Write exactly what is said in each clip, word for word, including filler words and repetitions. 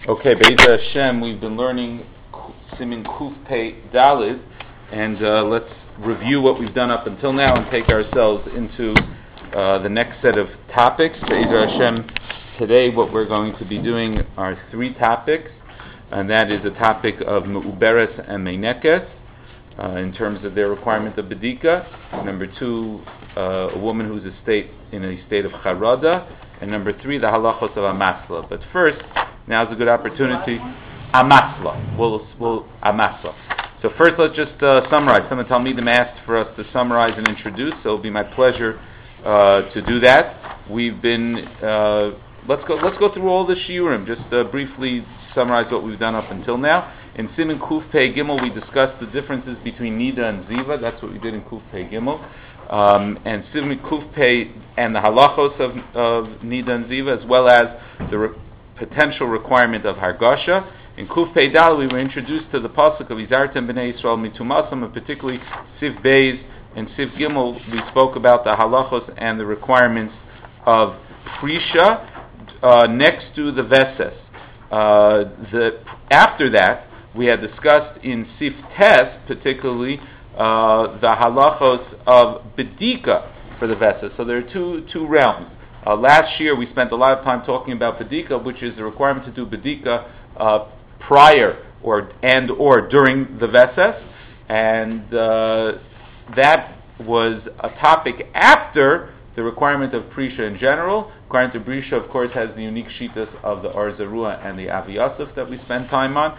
Okay, Be'ez Hashem, we've been learning Simin Kuf Pei Dalid, and uh, let's review what we've done up until now and take ourselves into uh, the next set of topics. Be'ez Hashem, today what we're going to be doing are three topics, and that is the topic of Me'uberes and Meinekes, uh, in terms of their requirement of Bedika. Number two, uh, a woman who's a state in a state of Charada, and number three, the halachos of Amasla. But first, now's a good opportunity. Amasla. We'll, we'll, Amasla. So first, let's just uh, summarize. Some of the Talmidim asked for us to summarize and introduce, so it'll be my pleasure uh, to do that. We've been, uh, let's go Let's go through all the shiurim, just uh, briefly summarize what we've done up until now. In Siman Kuf Pei Gimel, we discussed the differences between Nida and Ziva. That's what we did in Kuf Pei Gimel. Um, and Siman Kuf Pei and the halachos of, of Nida and Ziva, as well as the re- potential requirement of Hargasha. In Kuf Pei Dal, we were introduced to the pasuk of Izartem B'nei Yisrael Mitumasam, and particularly Siv Beis and Siv Gimel. We spoke about the halachos and the requirements of Prisha uh, next to the Veses. Uh, the, after that, we had discussed in Sif Tes, particularly, uh, the halachos of Bedika for the Veses. So there are two two realms. Uh, last year, we spent a lot of time talking about Bedika, which is the requirement to do Bedika uh, prior or and or during the Veses, and uh, that was a topic after the requirement of Prisha in general. Requirement of Prisha, of course, has the unique shitas of the Or Zarua and the Avi Yosef that we spent time on,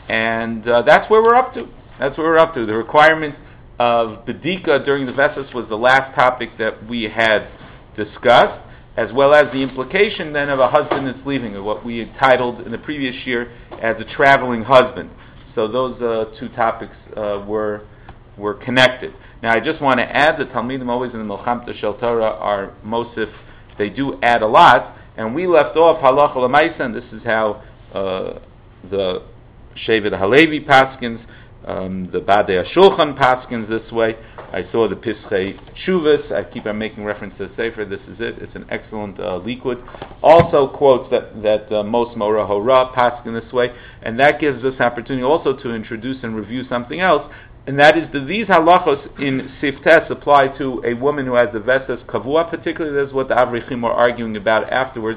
and uh, that's where we're up to. That's where we're up to. The requirement of Bedika during the Veses was the last topic that we had discussed, as well as the implication then of a husband that's leaving, or what we had titled in the previous year as a traveling husband. So those uh, two topics uh, were were connected. Now I just want to add that Talmidim always in the Milchamta Shel Torah are Mosif, they do add a lot, and we left off Halacha L'Maisa, and this is how uh, the Shevet Halevi paskins, um, the Badei HaShulchan paskins this way. I saw the Pischei Shuvas. I keep on making reference to the Sefer. This is it. It's an excellent uh, liquid. Also quotes that that uh, Mos Mora Hora paskin this way, and that gives us opportunity also to introduce and review something else, and that is that these halachos in Siftes apply to a woman who has the Veses Kavua, particularly. That's what the Avrichim are arguing about afterwards,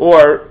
or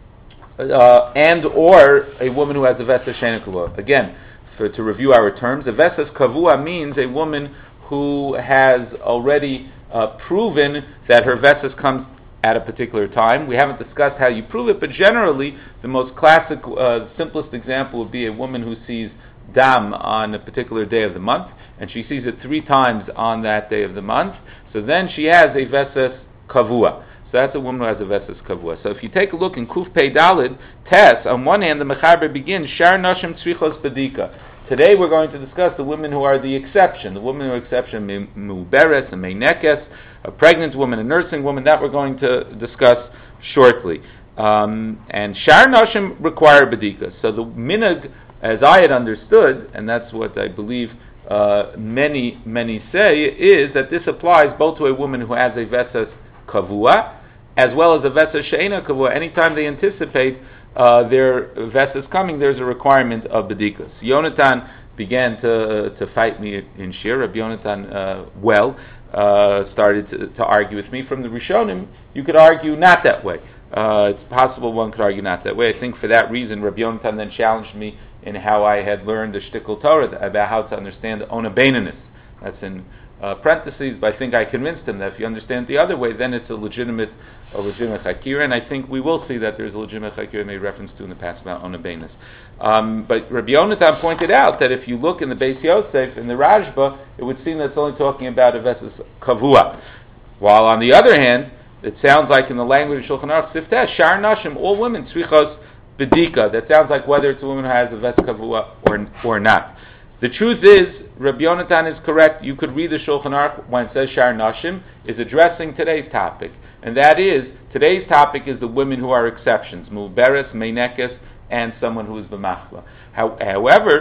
uh, and or a woman who has the Veses Sheina Kavua. Again, for, to review our terms, a Veses Kavua means a woman who has already uh, proven that her Veses comes at a particular time. We haven't discussed how you prove it, but generally the most classic, uh, simplest example would be a woman who sees Dam on a particular day of the month, and she sees it three times on that day of the month, so then she has a Veses Kavua. So that's a woman who has a Veses Kavua. So if you take a look in Kuf Pei Dalid, Tes, on one hand the Mechaber begins, Shar Nashim Tzrichos Bedika. Today we're going to discuss the women who are the exception, the women who are exception, Me'uberes and Meinekes, a pregnant woman, a nursing woman, that we're going to discuss shortly. Um, and Shar Nashim require Bedika. So the minhag, as I had understood, and that's what I believe uh, many, many say, is that this applies both to a woman who has a Veses Kavua, as well as a Veses Sheina Kavua. Anytime they anticipate Uh, their Veses coming, there's a requirement of Bedikas. Yonatan began to uh, to fight me in Shir. Rabbi Yonatan, uh, well, uh, started to, to argue with me. From the Rishonim, you could argue not that way. Uh, it's possible one could argue not that way. I think for that reason, Rabbi Yonatan then challenged me in how I had learned the Shtikl Torah, about how to understand the Ona Beinanis. That's in uh, parentheses, but I think I convinced him that if you understand it the other way, then it's a legitimate a legitimate chakira, and I think we will see that there's a legitimate chakira made reference to in the past about Onabenis. Um, but Rabbi Yonatan pointed out that if you look in the Beis Yosef, in the Rashba, it would seem that it's only talking about a Veses Kavua. While on the other hand, it sounds like in the language of Shulchan Aruch, Siftesh, Shar Nashim, all women, Tzrichos Bedika. That sounds like whether it's a woman who has a Veses Kavua or, or not. The truth is, Rabbi Yonatan is correct. You could read the Shulchan Aruch when it says Shar Nashim, is addressing today's topic. And that is, today's topic is the women who are exceptions, Me'uberes, Meinekes, and someone who is b'machla. How, however,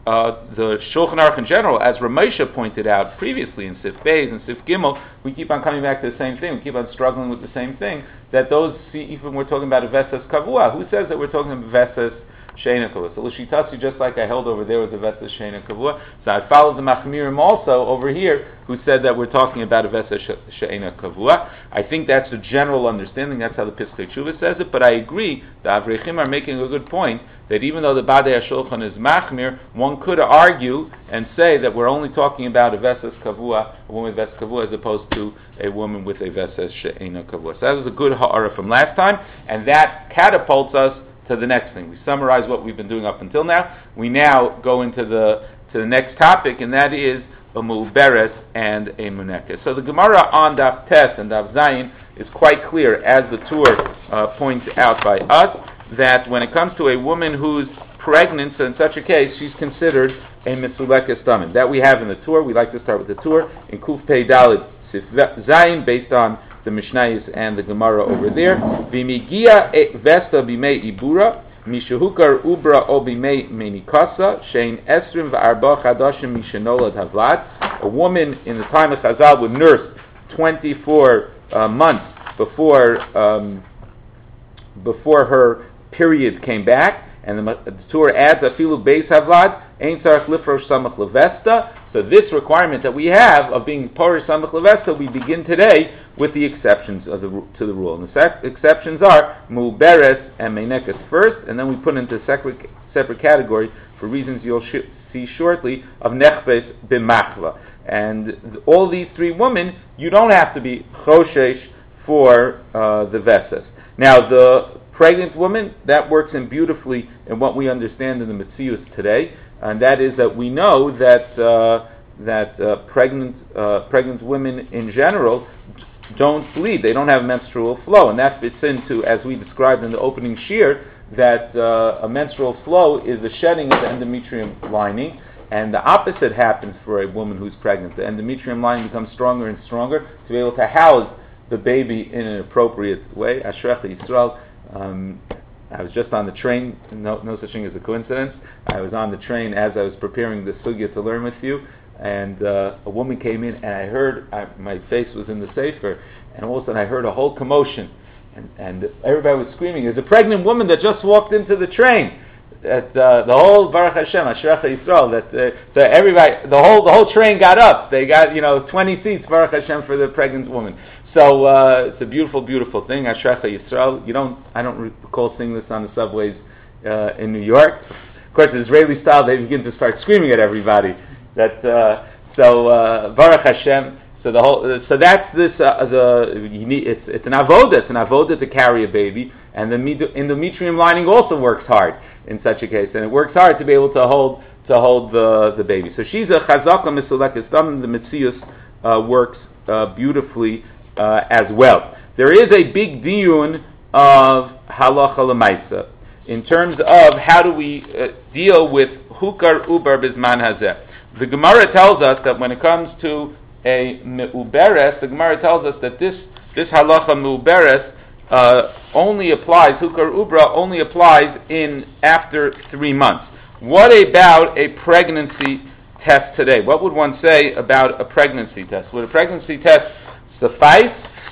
uh, the Shulchan Aruch in general, as Ramesha pointed out previously in Sif Beis and Sif Gimel, we keep on coming back to the same thing. We keep on struggling with the same thing. That those, see, even we're talking about a Vesas Kavua. Who says that we're talking about Vesas Sheina Kavua? So L'shitasi, just like I held over there with the Vesas Sheina Kavua, so I followed the Machmirim also over here, who said that we're talking about a Vesas Sheina Kavua. I think that's the general understanding. That's how the Piskei Tshuva says it. But I agree, the Avrechim are making a good point, that even though the Badei HaShulchan is Machmir, one could argue and say that we're only talking about a Vesas Kavua, a woman with Vesas Kavua, as opposed to a woman with a Vesas She'ena Kavua. So that was a good ha'ara from last time, and that catapults us to the next thing. We summarize what we've been doing up until now. We now go into the to the next topic, and that is a Mu'beres and a Munekes. So the Gemara on Daf Tes and Daf Zayin is quite clear, as the Tur uh, points out by us, that when it comes to a woman who's pregnant, so in such a case, she's considered a Misulekes Damin. That we have in the Tur. We like to start with the Tur in Kuf Pei Dalet Sif Zayin, based on the Mishnayos and the Gemara over there. V'migia vesta b'mei ibura, mishahukar ubra o b'mei menikasa, shein esrim v'arba chadashim mishenolad havlad. A woman in the time of Chazal would nurse twenty-four uh, months before um, before her period came back, and the, the Torah adds afilu beis havlad ein tzarich lifrosh samach levesta. So this requirement that we have of being porish samach levesta, we begin today with the exceptions of the to the rule. And the sec- exceptions are mu'beres and meinekes first, and then we put into a separate separate category for reasons you'll sh- see shortly of nechves b'machva. And th- all these three women, you don't have to be choshesh for uh, the vesas. Now the pregnant woman, that works in beautifully in what we understand in the Metzius today, and that is that we know that uh, that uh, pregnant uh, pregnant women in general don't bleed; they don't have menstrual flow, and that fits into, as we described in the opening shir, that uh, a menstrual flow is the shedding of the endometrium lining, and the opposite happens for a woman who's pregnant. The endometrium lining becomes stronger and stronger to be able to house the baby in an appropriate way. Ashrecha Yisrael. Um, I was just on the train, no, no such thing as a coincidence. I was on the train as I was preparing the sugya to learn with you, and uh, a woman came in, and I heard, I, my face was in the sefer, and all of a sudden I heard a whole commotion, and, and everybody was screaming, there's a pregnant woman that just walked into the train. That uh, the whole Baruch Hashem, Ashrecha Yisrael, that uh, so everybody, the whole the whole train got up. They got, you know, twenty seats, Baruch Hashem, for the pregnant woman. So uh, it's a beautiful, beautiful thing. Ashrecha Yisrael. You don't, I don't recall seeing this on the subways uh, in New York. Of course, the Israeli style, they begin to start screaming at everybody. That uh, so uh, Baruch Hashem. So the whole, uh, so that's this. Uh, the you need, it's it's an avoda. It's an avoda to carry a baby, and the endometrium lining also works hard in such a case, and it works hard to be able to hold to hold the the baby. So she's a chazaka misulekes dam. The Metzius uh, works uh, beautifully uh, as well. There is a big diyun of halacha lemaisa in terms of how do we uh, deal with hukar ubar bizman hazeh. The Gemara tells us that when it comes to a me'uberes, the Gemara tells us that this this halacha me'uberes uh, only applies, hukar ubra only applies in after three months. What about a pregnancy test today? What would one say about a pregnancy test? Would a pregnancy test suffice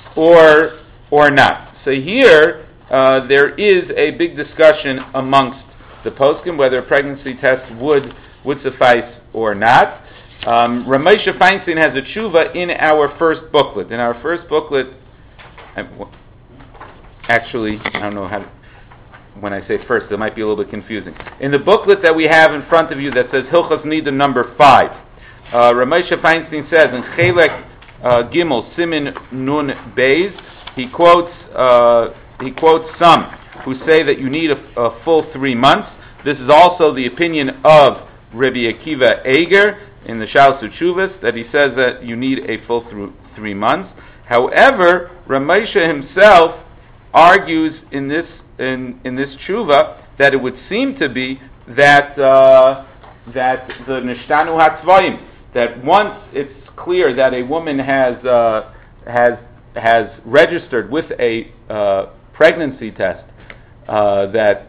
or or not? So here uh, there is a big discussion amongst the poskim whether a pregnancy test would would suffice or not. Um, Ramesha Feinstein has a tshuva in our first booklet. In our first booklet, actually, I don't know how to, when I say first, it might be a little bit confusing. In the booklet that we have in front of you that says Hilchos Nida number five, uh, Ramesha Feinstein says in Chelek uh, Gimel Simin Nun Beis, he quotes uh, he quotes some who say that you need a, a full three months. This is also the opinion of Rabbi Akiva Eger in the Shalos Utshuvas, that he says that you need a full through three months. However, Ramesha himself argues in this in, in this tshuva that it would seem to be that uh, that the nishtanu hatzvayim, that once it's clear that a woman has uh, has has registered with a uh, pregnancy test, uh, that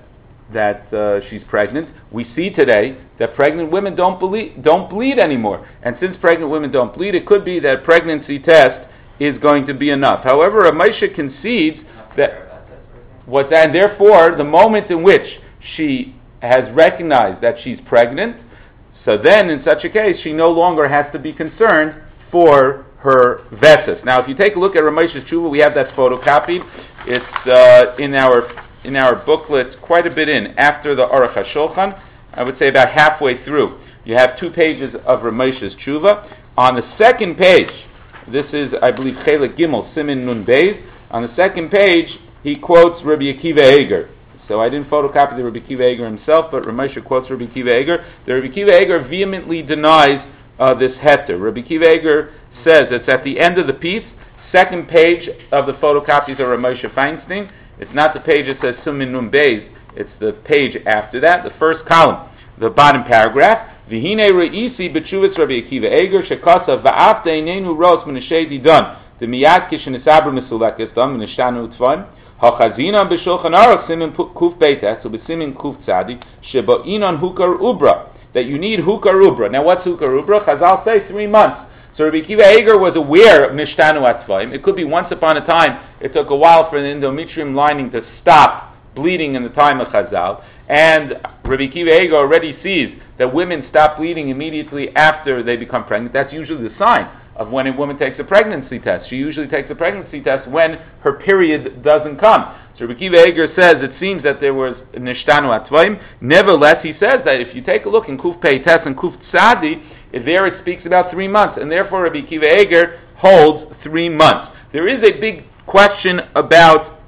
that uh, she's pregnant. We see today that pregnant women don't bleed, don't bleed anymore. And since pregnant women don't bleed, it could be that pregnancy test is going to be enough. However, Ramesha concedes that what that, and therefore, the moment in which she has recognized that she's pregnant, so then in such a case, she no longer has to be concerned for her veses. Now, if you take a look at Ramesha's tshuva, we have that photocopied. It's uh, in our in our booklet, quite a bit in, after the Aruch HaShulchan, I would say about halfway through. You have two pages of Ramesha's tshuva. On the second page, this is, I believe, Chelik Gimel, Simin Nun Beis. On the second page, he quotes Rabbi Akiva Eiger. So I didn't photocopy the Rabbi Akiva Eiger himself, but Ramesha quotes Rabbi Akiva Eiger. The Rabbi Akiva Eiger vehemently denies uh, this heter. Rabbi Akiva Eiger says it's at the end of the piece, second page of the photocopies of Ramesha Feinstein. It's not the page that says Simin Nun Beis, it's the page after that, the first column, the bottom paragraph. V'hinei re'isi b'tshuvas Rabbi Akiva Eiger shekasa va'afta einenu ros m'neshei didon d'miyad kishenisabru mesulekes dam m'neshanu utzvan ha'chazina b'shulchan aruch simin kuf beites u'b'simin kuf tzadi shebo'inon hukar ubra, that you need hukar ubra. Now what's hukar ubra? Chazal say three months. So Rabbi Akiva Eiger was aware of Nishtanu Atzvayim. It could be once upon a time, it took a while for the endometrium lining to stop bleeding in the time of Chazal. And Rabbi Akiva Eiger already sees that women stop bleeding immediately after they become pregnant. That's usually the sign of when a woman takes a pregnancy test. She usually takes a pregnancy test when her period doesn't come. So Rabbi Akiva Eiger says it seems that there was Nishtanu Atzvayim. Nevertheless, he says that if you take a look in Kuf Pei Tes and Kuf Tzadi, there it speaks about three months, and therefore Rabbi Akiva Eiger holds three months. There is a big question about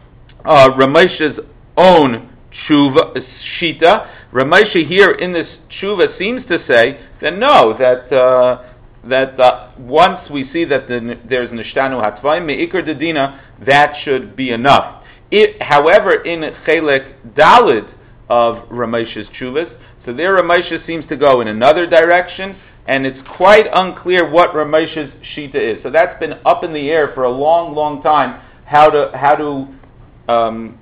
uh, Ramesha's own tshuva, shita. Ramesha here in this tshuva seems to say that no, that uh, that uh, once we see that the, there's nishtanu hatvayim meikar dedina, that should be enough. It, however, in Chelek Dalid of Ramesha's tshuvas, so there Ramesha seems to go in another direction, and it's quite unclear what Ramesha's shita is. So that's been up in the air for a long, long time, how to how to um,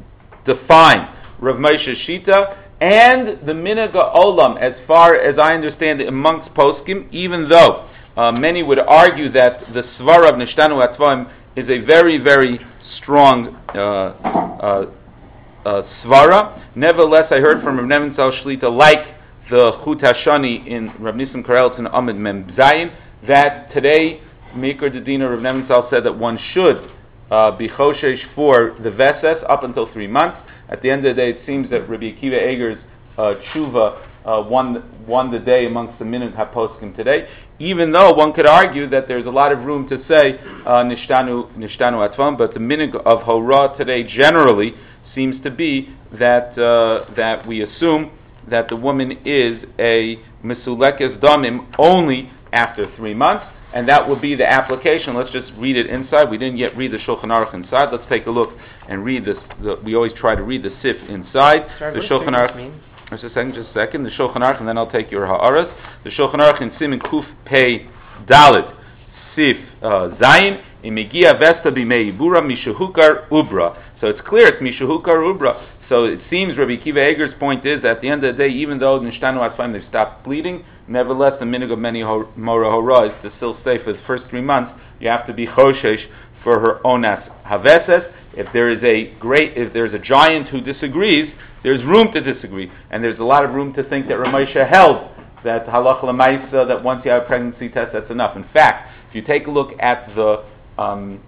define Ramesha's shita, and the minhag olam, as far as I understand it, amongst poskim, even though uh, many would argue that the svara of nishtanu atzvayim is a very, very strong uh, uh, Uh, svara. Nevertheless, I heard from Rav Nebenzahl Shlita, like the Chut Hashani in Rav Nissim Karelitz and Amid Mem Zayin, that today Meikar Dedina Rav Nebenzahl said that one should uh, be choshesh for the veses up until three months. At the end of the day, it seems that Rabbi Akiva Eiger's uh, tshuva uh, won won the day amongst the minhag haposkim today. Even though one could argue that there's a lot of room to say uh, nishtanu nishtanu atvam, but the minhag of Hora today generally seems to be that uh, that we assume that the woman is a mesulekes damim only after three months, and that would be the application. Let's just read it inside. We didn't yet read the Shulchan Aruch inside. Let's take a look and read this. The, we always try to read the Sif inside. Sorry, the Shulchan Aruch. Just a second, just a second. The Shulchan Aruch, and then I'll take your ha'aras. The Shulchan Aruch in Simin Kuf Pei Dalet Sif uh, Zayin Imigia Vesta Bimei Ibura Mishahukar Ubra. So it's clear it's Mishahukar Ubra. So it seems Rabbi Akiva Eiger's point is at the end of the day, even though Nishtanu Atzvayim they've stopped bleeding, nevertheless the minhag of many Mora Hora is to still stay for the first three months. You have to be choshesh for her onas haveses. If there is a great, if there's a giant who disagrees, there's room to disagree, and there's a lot of room to think that Ramesha held that halach l'maisa, that once you have a pregnancy test, that's enough. In fact, if you take a look at the um,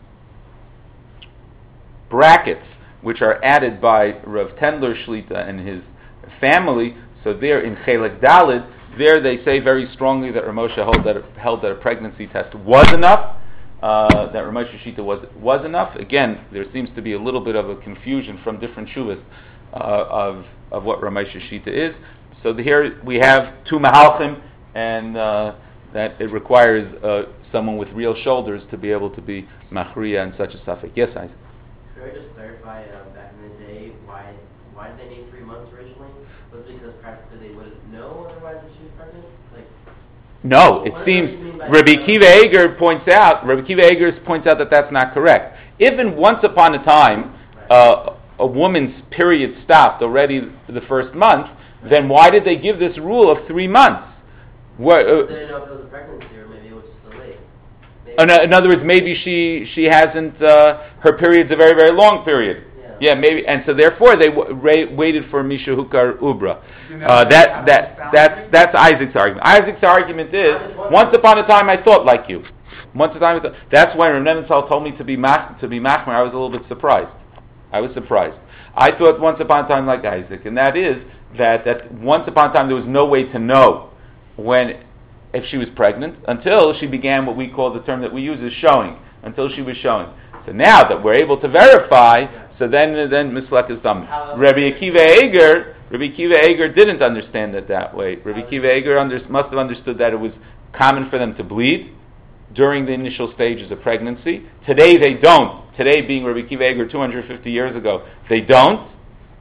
brackets which are added by Rav Tendler Shlita and his family, so there in Chelek Dalid, there they say very strongly that Ramosha held that, held that a pregnancy test was enough, uh, that Ramosha Shita was was enough. Again, there seems to be a little bit of a confusion from different shuvas uh, of of what Ramosha Shita is. So the, here we have two Mahalchim, and uh, that it requires uh, someone with real shoulders to be able to be Machriya and such a suffix. Yes, I. Could I just clarify, uh, back in the day, why why did they need three months originally? Was it because practically they wouldn't know otherwise if she was pregnant? Like, no, it seems Rabbi Akiva Eiger points out. Rabbi Akiva Eiger points out that that's not correct. Even once upon a time, uh, a woman's period stopped already the first month, then why did they give this rule of three months? What, uh, They didn't know if it was a pregnancy or maybe it was just delayed. in, in other words, maybe she she hasn't uh, her period's a very very long period. Yeah. Yeah, maybe, and so therefore they w- ra- waited for Misha Hukar Ubra. Uh, that that that's that's Isaac's argument. Isaac's argument is once upon a time I thought like you. Once upon a time, that's why Rav Nebenzahl told me to be mach, to be machmer. I was a little bit surprised. I was surprised. I thought once upon a time like Isaac, and that is that that once upon a time there was no way to know when if she was pregnant until she began what we call the term that we use is showing. Until she was showing. So now that we're able to verify, so then then mislek is done. Rabbi Akiva Eger, Rabbi Akiva Eger didn't understand it that way. Rabbi Akiva Eger under, must have understood that it was common for them to bleed during the initial stages of pregnancy. Today they don't. Today, being Rabbi Akiva Eger two hundred fifty years ago, they don't.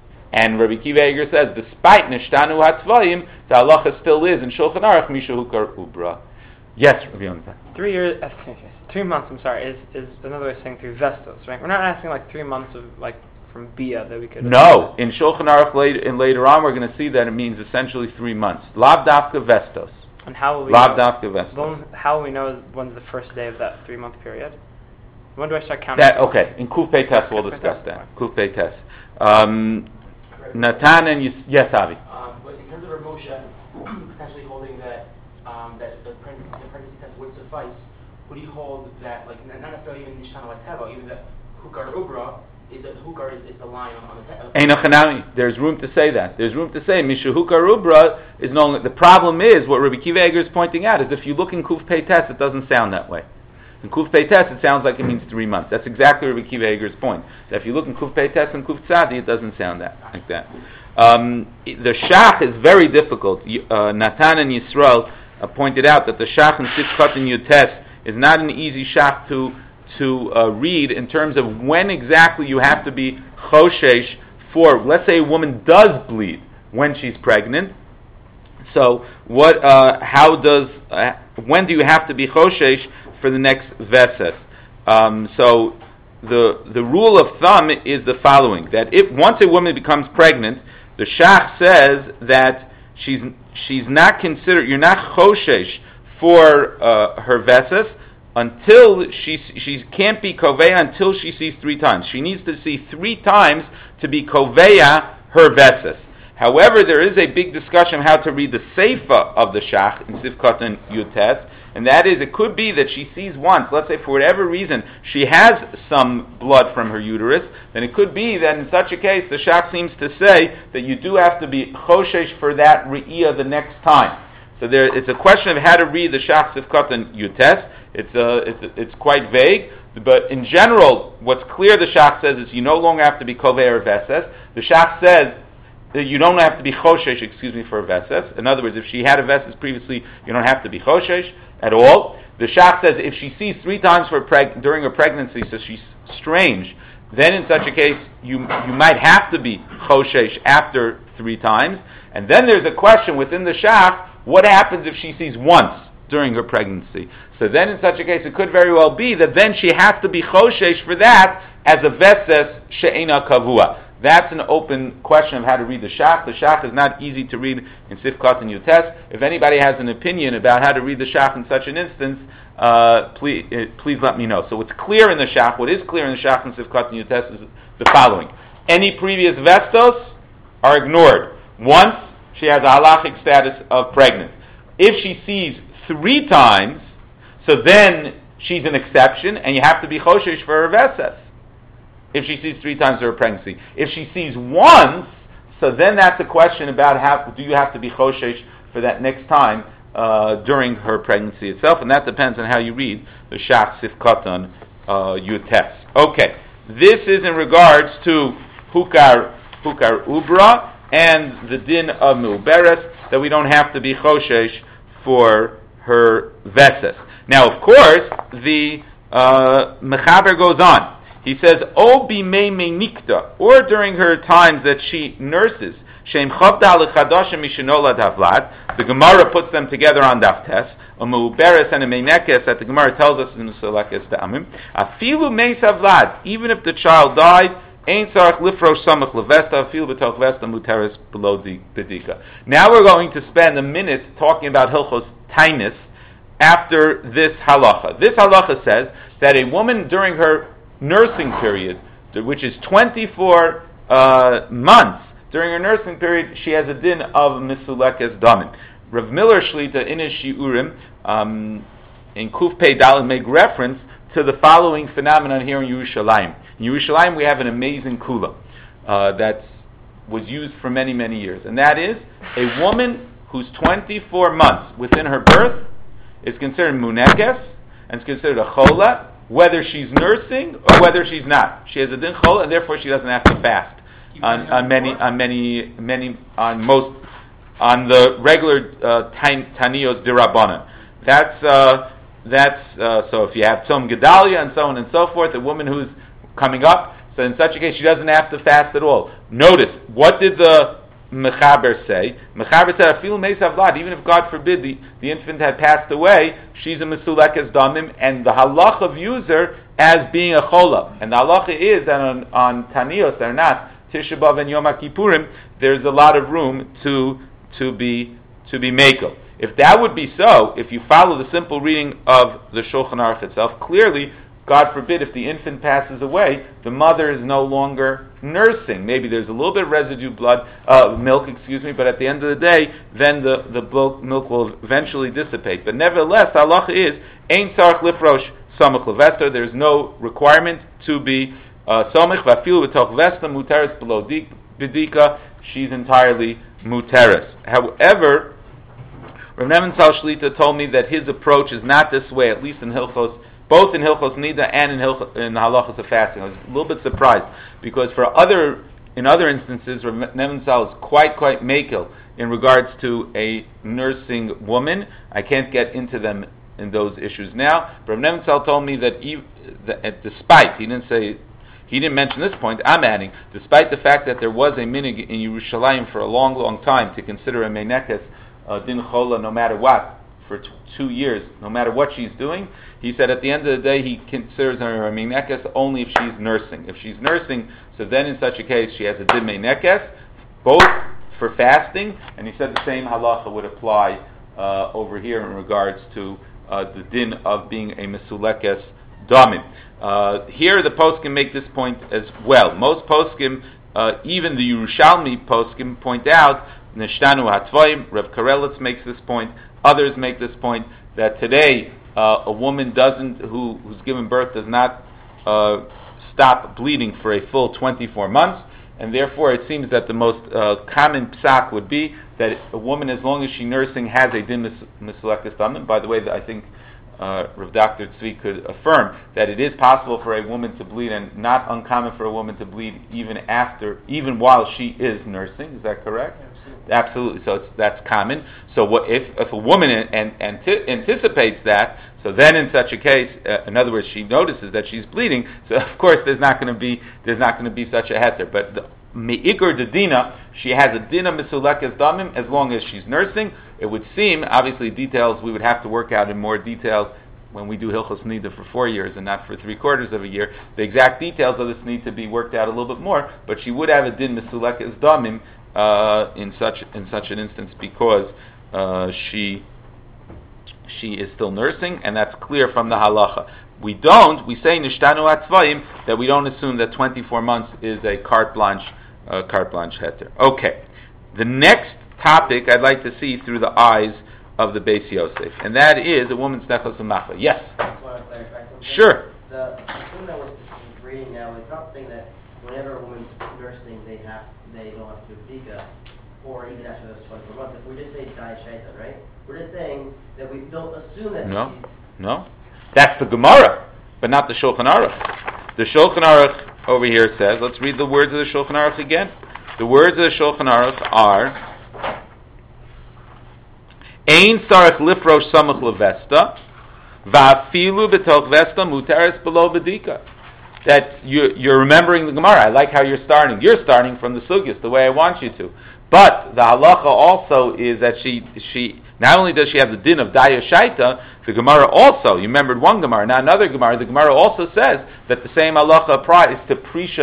And Rabbi Akiva Eger says, despite Nishtanu HaTzvayim, the halacha still is in Shulchan Aruch Misha Hukar Ubra. Yes, Rabbi Yonatan. Three years, uh, three months. I'm sorry, is is another way of saying three vestos, right? We're not asking like three months of like from Bia that we could. No, in Shulchan Aruch later, and later on, we're going to see that it means essentially three months. Lav dafka vestos. And how will we? Lav know, dafka vestos. when, how will we know when's the first day of that three month period? When do I start counting? That okay. In Kuf Pei Tes we'll discuss that. Kuf Pei Tes. Um, Natan and Yis- yes, Avi. Um, but in terms of Rav Moshe potentially holding that um, that the pregnancy, the pregnancy test would suffice, would he hold that, like, not necessarily even Nishtana Lateva, even that Hukar Ubra, is that Hukar is, is the line on, on the test? Einochanami. There's room to say that. There's room to say Misha Hukar Ubra is no longer. The problem is what Rabbi Akiva Eger is pointing out is if you look in Kuf Pei Tes, it doesn't sound that way. In Kuf Pei Tes, it sounds like it means three months. That's exactly Rabbi Akiva Eger's point. That if you look in Kuf Pei Tes and Kuf Tzadi, it doesn't sound that like that. Um, the Shach is very difficult. Uh, Natan and Yisrael uh, pointed out that the Shach in Sifkat and Yutes is not an easy Shach to to uh, read in terms of when exactly you have to be choshesh for. Let's say a woman does bleed when she's pregnant. So what? Uh, how does? Uh, when do you have to be choshesh for the next veses? Um, so the the rule of thumb is the following: that if once a woman becomes pregnant, the Shach says that she's she's not considered. You're not choshesh for uh, her veses until she she can't be koveya until she sees three times. She needs to see three times to be koveya her veses. However, there is a big discussion of how to read the seifa of the Shach in Sifkat and Yutes, and that is, it could be that she sees once, let's say for whatever reason, she has some blood from her uterus, then it could be that in such a case, the Shach seems to say that you do have to be choshesh for that re'iyah the next time. So there, it's a question of how to read the Shach Sifkat and Yutes. It's, uh, it's, it's quite vague, but in general, what's clear the Shach says is you no longer have to be kovei or veses. The Shach says that you don't have to be choshesh, excuse me, for a veses. In other words, if she had a veses previously, you don't have to be choshesh at all. The Shach says if she sees three times for preg- during her pregnancy, so she's strange, then in such a case, you you might have to be choshesh after three times. And then there's a question within the Shach, what happens if she sees once during her pregnancy? So then in such a case, it could very well be that then she has to be choshesh for that as a veses she'ena kavua. That's an open question of how to read the Shach. The Shach is not easy to read in Sifkat and Yutes. If anybody has an opinion about how to read the Shach in such an instance, uh, please, uh, please let me know. So what's clear in the Shach, what is clear in the Shach in Sifkat and Yutes is the following. Any previous vestos are ignored. Once, she has a halachic status of pregnant. If she sees three times, so then she's an exception, and you have to be choshesh for her veses. If she sees three times during pregnancy. If she sees once, so then that's a question about how do you have to be choshesh for that next time uh, during her pregnancy itself, and that depends on how you read the Shach Sifkatan uh, Yutes. Okay, this is in regards to Hukar Hukar Ubra and the din of Mu'beres, that we don't have to be choshesh for her veses. Now, of course, the uh, Mechaber goes on. He says, "O bimei menikta," or during her times that she nurses. Shem chavda lechadashem mishenolad havlad. The Gemara puts them together on daftes. A mu'beres and a meinekes that the Gemara tells us in the Selekes Da'amim. Afilu meis havlad, even if the child died, Ein tzarich lifrosh samach levesta afil b'toch vesta muteres below bedika. Now we're going to spend a minute talking about Hilchos Tainis after this halacha. This halacha says that a woman during her nursing period, which is twenty-four uh, months, during her nursing period, she has a din of misulekes damim. Rav Miller Shlita in his shiurim um, in Kuf Pei Daled make reference to the following phenomenon here in Yerushalayim. In Yerushalayim, we have an amazing kula uh, that was used for many, many years, and that is a woman who's twenty-four months within her birth is considered munekes and is considered a chola, whether she's nursing or whether she's not. She has a din chola, and therefore she doesn't have to fast on, on many, on many, many, on most, on the regular uh, taniyos dirabanan. That's uh, that's uh, so if you have Tzom Gedalia and so on and so forth, a woman who's coming up, so in such a case she doesn't have to fast at all. Notice, what did the Mechaber say? Mechaber said, "Afilu meisav vlad." Even if God forbid the, the infant had passed away, she's a mesulekes damim, and the halacha views her as being a chola. And the halacha is that on, on taniyos, they're not Tisha B'av and Yom Kippurim, there's a lot of room to to be to be mekel. If that would be so, if you follow the simple reading of the Shulchan Aruch itself, clearly, God forbid, if the infant passes away, the mother is no longer nursing. Maybe there's a little bit of residue blood, uh, milk, excuse me, but at the end of the day, then the, the milk will eventually dissipate. But nevertheless, the halacha is, Ein tzarich lifrosh samach levesta, there's no requirement to be uh, samach, vafilu b'toch vesta, muteres below b'dika, she's entirely muteres. However, Rav Nebenzahl Shlita told me that his approach is not this way, at least in Hilchos, both in Hilchos Nida and in Hilchos, in Halachos of fasting. I was a little bit surprised because for other in other instances, Rav Nebenzahl is quite quite makel in regards to a nursing woman. I can't get into them in those issues now. But Rav Nebenzahl told me that, he, that despite he didn't say. He didn't mention this point, I'm adding, despite the fact that there was a minig in Yerushalayim for a long, long time to consider a menekes uh, din chola no matter what, for t- two years, no matter what she's doing, he said at the end of the day he considers her a menekes only if she's nursing. If she's nursing, so then in such a case she has a din menekes, both for fasting, and he said the same halacha would apply uh, over here in regards to uh, the din of being a mesulekes damim. Uh, here the poskim make this point as well. Most poskim, uh, even the Yerushalmi poskim, point out, Neshtanu Hatvayim, Reb Karelitz makes this point, others make this point, that today uh, a woman doesn't, who, who's given birth does not uh, stop bleeding for a full twenty-four months, and therefore it seems that the most uh, common psak would be that a woman, as long as she's nursing, has a din misulekes damim. By the way, I think Uh, Rav Doctor Tzvi could affirm that it is possible for a woman to bleed, and not uncommon for a woman to bleed even after, even while she is nursing. Is that correct? Absolutely. Absolutely. So it's, that's common. So what, if if a woman an, an, anti- anticipates that, so then in such a case, uh, in other words, she notices that she's bleeding. So of course, there's not going to be there's not going to be such a heter. But the meikar dedina, she has a dina misulekes damim as long as she's nursing. It would seem, obviously, details we would have to work out in more detail when we do Hilchos Nida for four years and not for three quarters of a year. The exact details of this need to be worked out a little bit more, but she would have a din misulekes damim uh, in such in such an instance because uh, she she is still nursing, and that's clear from the halacha. We don't. We say nishtanu atzvayim that we don't assume that twenty-four months is a carte blanche uh, carte blanche heter. Okay, the next topic I'd like to see through the eyes of the Beis Yosef, and that is a woman's nechos u'macha. Yes. I just want to clarify something. Sure. The thing that we're reading now is not saying that whenever a woman's nursing, they have they don't have to do bika, or even after those twenty-four months. If we just say dai shaita, right? We're just saying that we don't assume that. No. No. That's the Gemara, but not the Shulchan Aruch. The Shulchan Aruch over here says, let's read the words of the Shulchan Aruch again. The words of the Shulchan Aruch are, Ein sarach lifrosh samach levesta, va'afilu b'toch vesta muteres below bedika. That you, you're remembering the Gemara. I like how you're starting. You're starting from the sugyas, the way I want you to. But the halacha also is that she, she not only does she have the din of daya shaita, the Gemara also, you remembered one Gemara, now another Gemara, the Gemara also says that the same halacha applies to prisha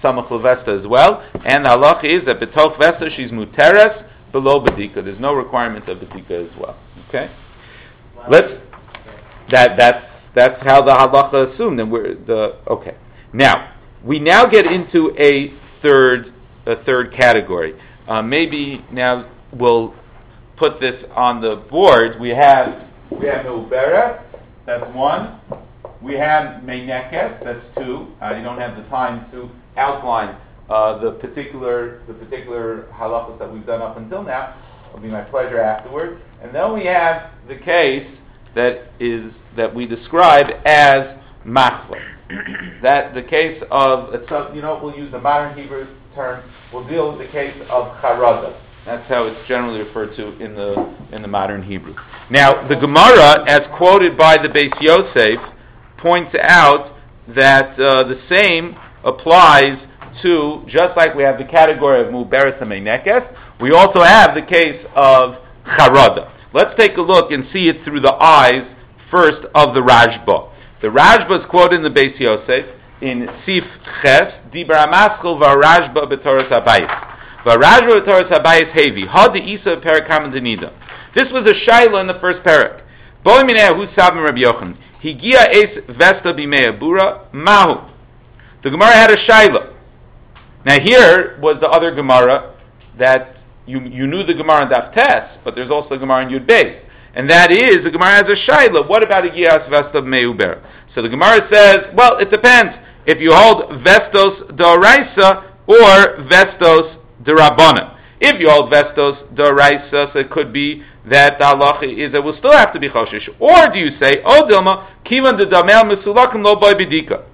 samach levesta as well. And the halacha is that betoch vesta she's muteres below bedika. There's no requirement of bedika as well. Okay, Wow. let's that that's that's how the halacha assumed. And we're the okay. Now we now get into a third a third category. Uh, maybe now we'll put this on the board. We have we have Meubera, that's one. We have Meinekes, that's two. I don't have the time to outline uh, the particular the particular halachos that we've done up until now. It'll be my pleasure afterwards. And then we have the case that is that we describe as Machla. That the case of you know we'll use the modern Hebrew term. We'll deal with the case of Charada. That's how it's generally referred to in the in the modern Hebrew. Now, the Gemara, as quoted by the Beis Yosef, points out that uh, the same applies to, just like we have the category of Muberes HaMeinekes, we also have the case of Charada. Let's take a look and see it through the eyes, first, of the Rashba. The Rashba is quoted in the Beis Yosef in Sif Ches, Dibar HaMaskil VaRashba B'Toras HaBayis. VaRashba B'Toras HaBayis Hevi, Ha De'isa Perak HaMadanida. This was a Shaila in the first parak. Bo Mineh Hu Sabim Rabbi Yochanan. Higia Es Vesta Bimei Abura Mahu. The Gemara had a Shaila. Now here was the other Gemara that you you knew the Gemara in Daf Tes, but there's also a Gemara in Yud Beis. And that is, the Gemara has a Shaila. What about Higia Es Vesta Bimei Ubera? So the Gemara says, well, it depends. If you hold Vestos D'Oraisa or Vestos D'Rabbanan. If you hold Vestos D'Oraisa, so it could be that the halacha is that will still have to be choshesh. Or do you say, O Dilma, Kivan de Damel Mesulakim Lo Boy Bidika?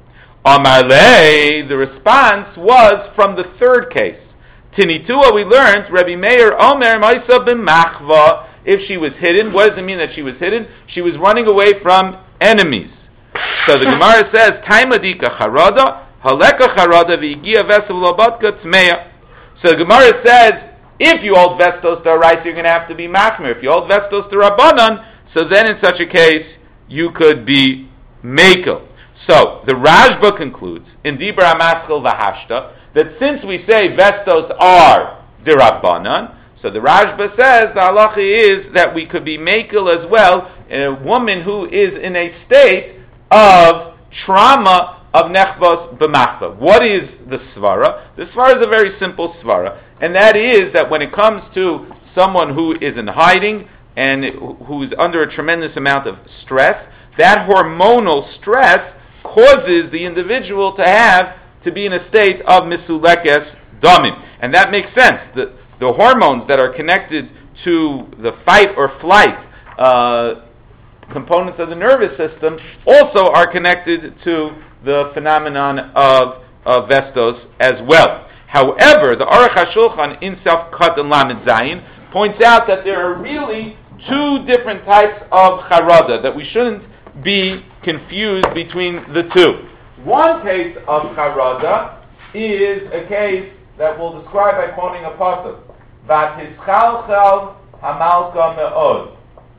Amarle, the response was from the third case. Tinitua, we learned, Rabbi Meir Omer Maisa B'Machva. If she was hidden, what does it mean that she was hidden? She was running away from enemies. So the Gemara says, Taimadika Charada, Haleka Charada V'Igia Vesav Lobatka Tzmeya. So the Gemara says, if you hold Vestos D'Oraisa, you're going to have to be Machmir. If you hold Vestos D'Rabbanan, so then in such a case, you could be Mekel. So, the Rashba concludes, in Dibra HaMaskil V'Hashta, that since we say Vestos are D'Rabbanan, so the Rashba says, the halacha is that we could be Mekel as well, in a woman who is in a state of trauma of Nechvos B'Machva. What is the Svara? The Svara is a very simple Svara, and that is that when it comes to someone who is in hiding and who is under a tremendous amount of stress, that hormonal stress causes the individual to have to be in a state of Misulekes Damim. And that makes sense. The, the hormones that are connected to the fight or flight uh, components of the nervous system also are connected to the phenomenon of, of Vestos as well. However, the Aruch HaShulchan in Saf Katan Lamed Zayin points out that there are really two different types of charada, that we shouldn't be confused between the two. One case of charada is a case that we'll describe by quoting a pasuk. Vatischalchal hamalka me'od.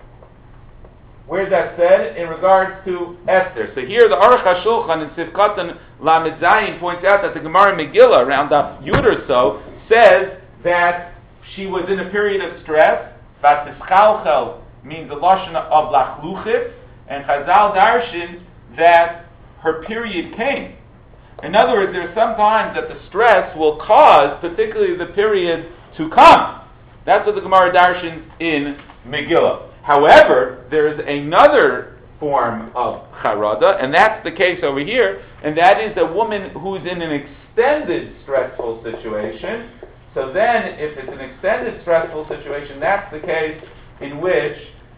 Where's that said? In regards to Esther. So here the Aruch HaShulchan in Sifkatan Lamed Zayin points out that the Gemara Megillah, around the Yud or so, says that she was in a period of stress. Vatischalchal means the lashon of lachluchis, and Chazal darshan that her period came. In other words, there's sometimes that the stress will cause, particularly the period, to come. That's what the Gemara darshan in Megillah. However, there is another form of charada, and that's the case over here, and that is a woman who's in an extended stressful situation. So then, if it's an extended stressful situation, that's the case in which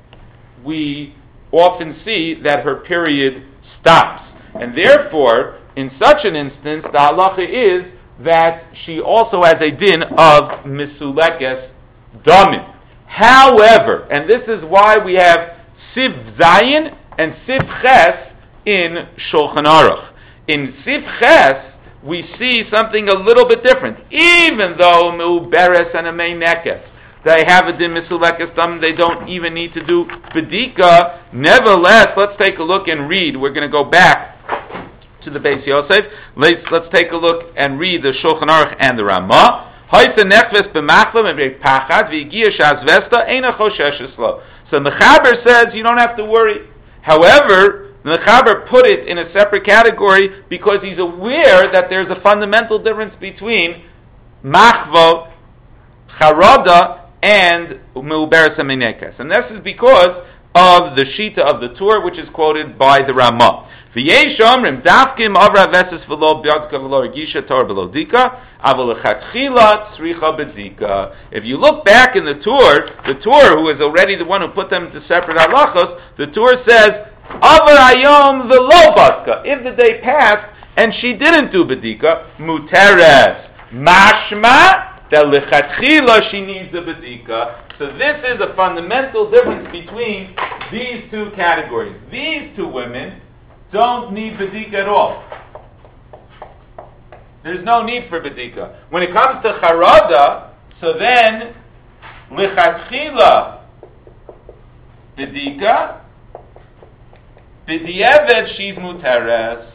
we often see that her period stops. And therefore, in such an instance, the halacha is that she also has a din of misulekes damim. However, and this is why we have Siv Zayin and Siv Ches in Shulchan Aruch. In Siv Ches, we see something a little bit different. Even though Meuberes and a Meinekes, they have a din misulekes damim, they don't even need to do bedika. Nevertheless, let's take a look and read. We're going to go back to the Beis Yosef. Let's, let's take a look and read the Shulchan Aruch and the Ramah. So Mechaber says you don't have to worry. However, Mechaber put it in a separate category because he's aware that there's a fundamental difference between Machvo, Charada, and Meuberes HaMeinekes. And this is because of the Shita of the Tur, which is quoted by the Ramah. V'yesh omrim dafkim avra veses v'lo b'yadka v'lo regisha tor v'lo dika aval lechatchila tzricha b'dika. If you look back in the Tur, the Tur, who is already the one who put them into separate halachos, the Tur says avar ayom v'lo batka. If the day passed and she didn't do b'dika, muteres mashma that lechatchila she needs the b'dika. So this is a fundamental difference between these two categories. These two women don't need Bedika at all. There's no need for Bedika. When it comes to Charada, so then, Lichatchila Bedika, B'di'eved she's Muteres.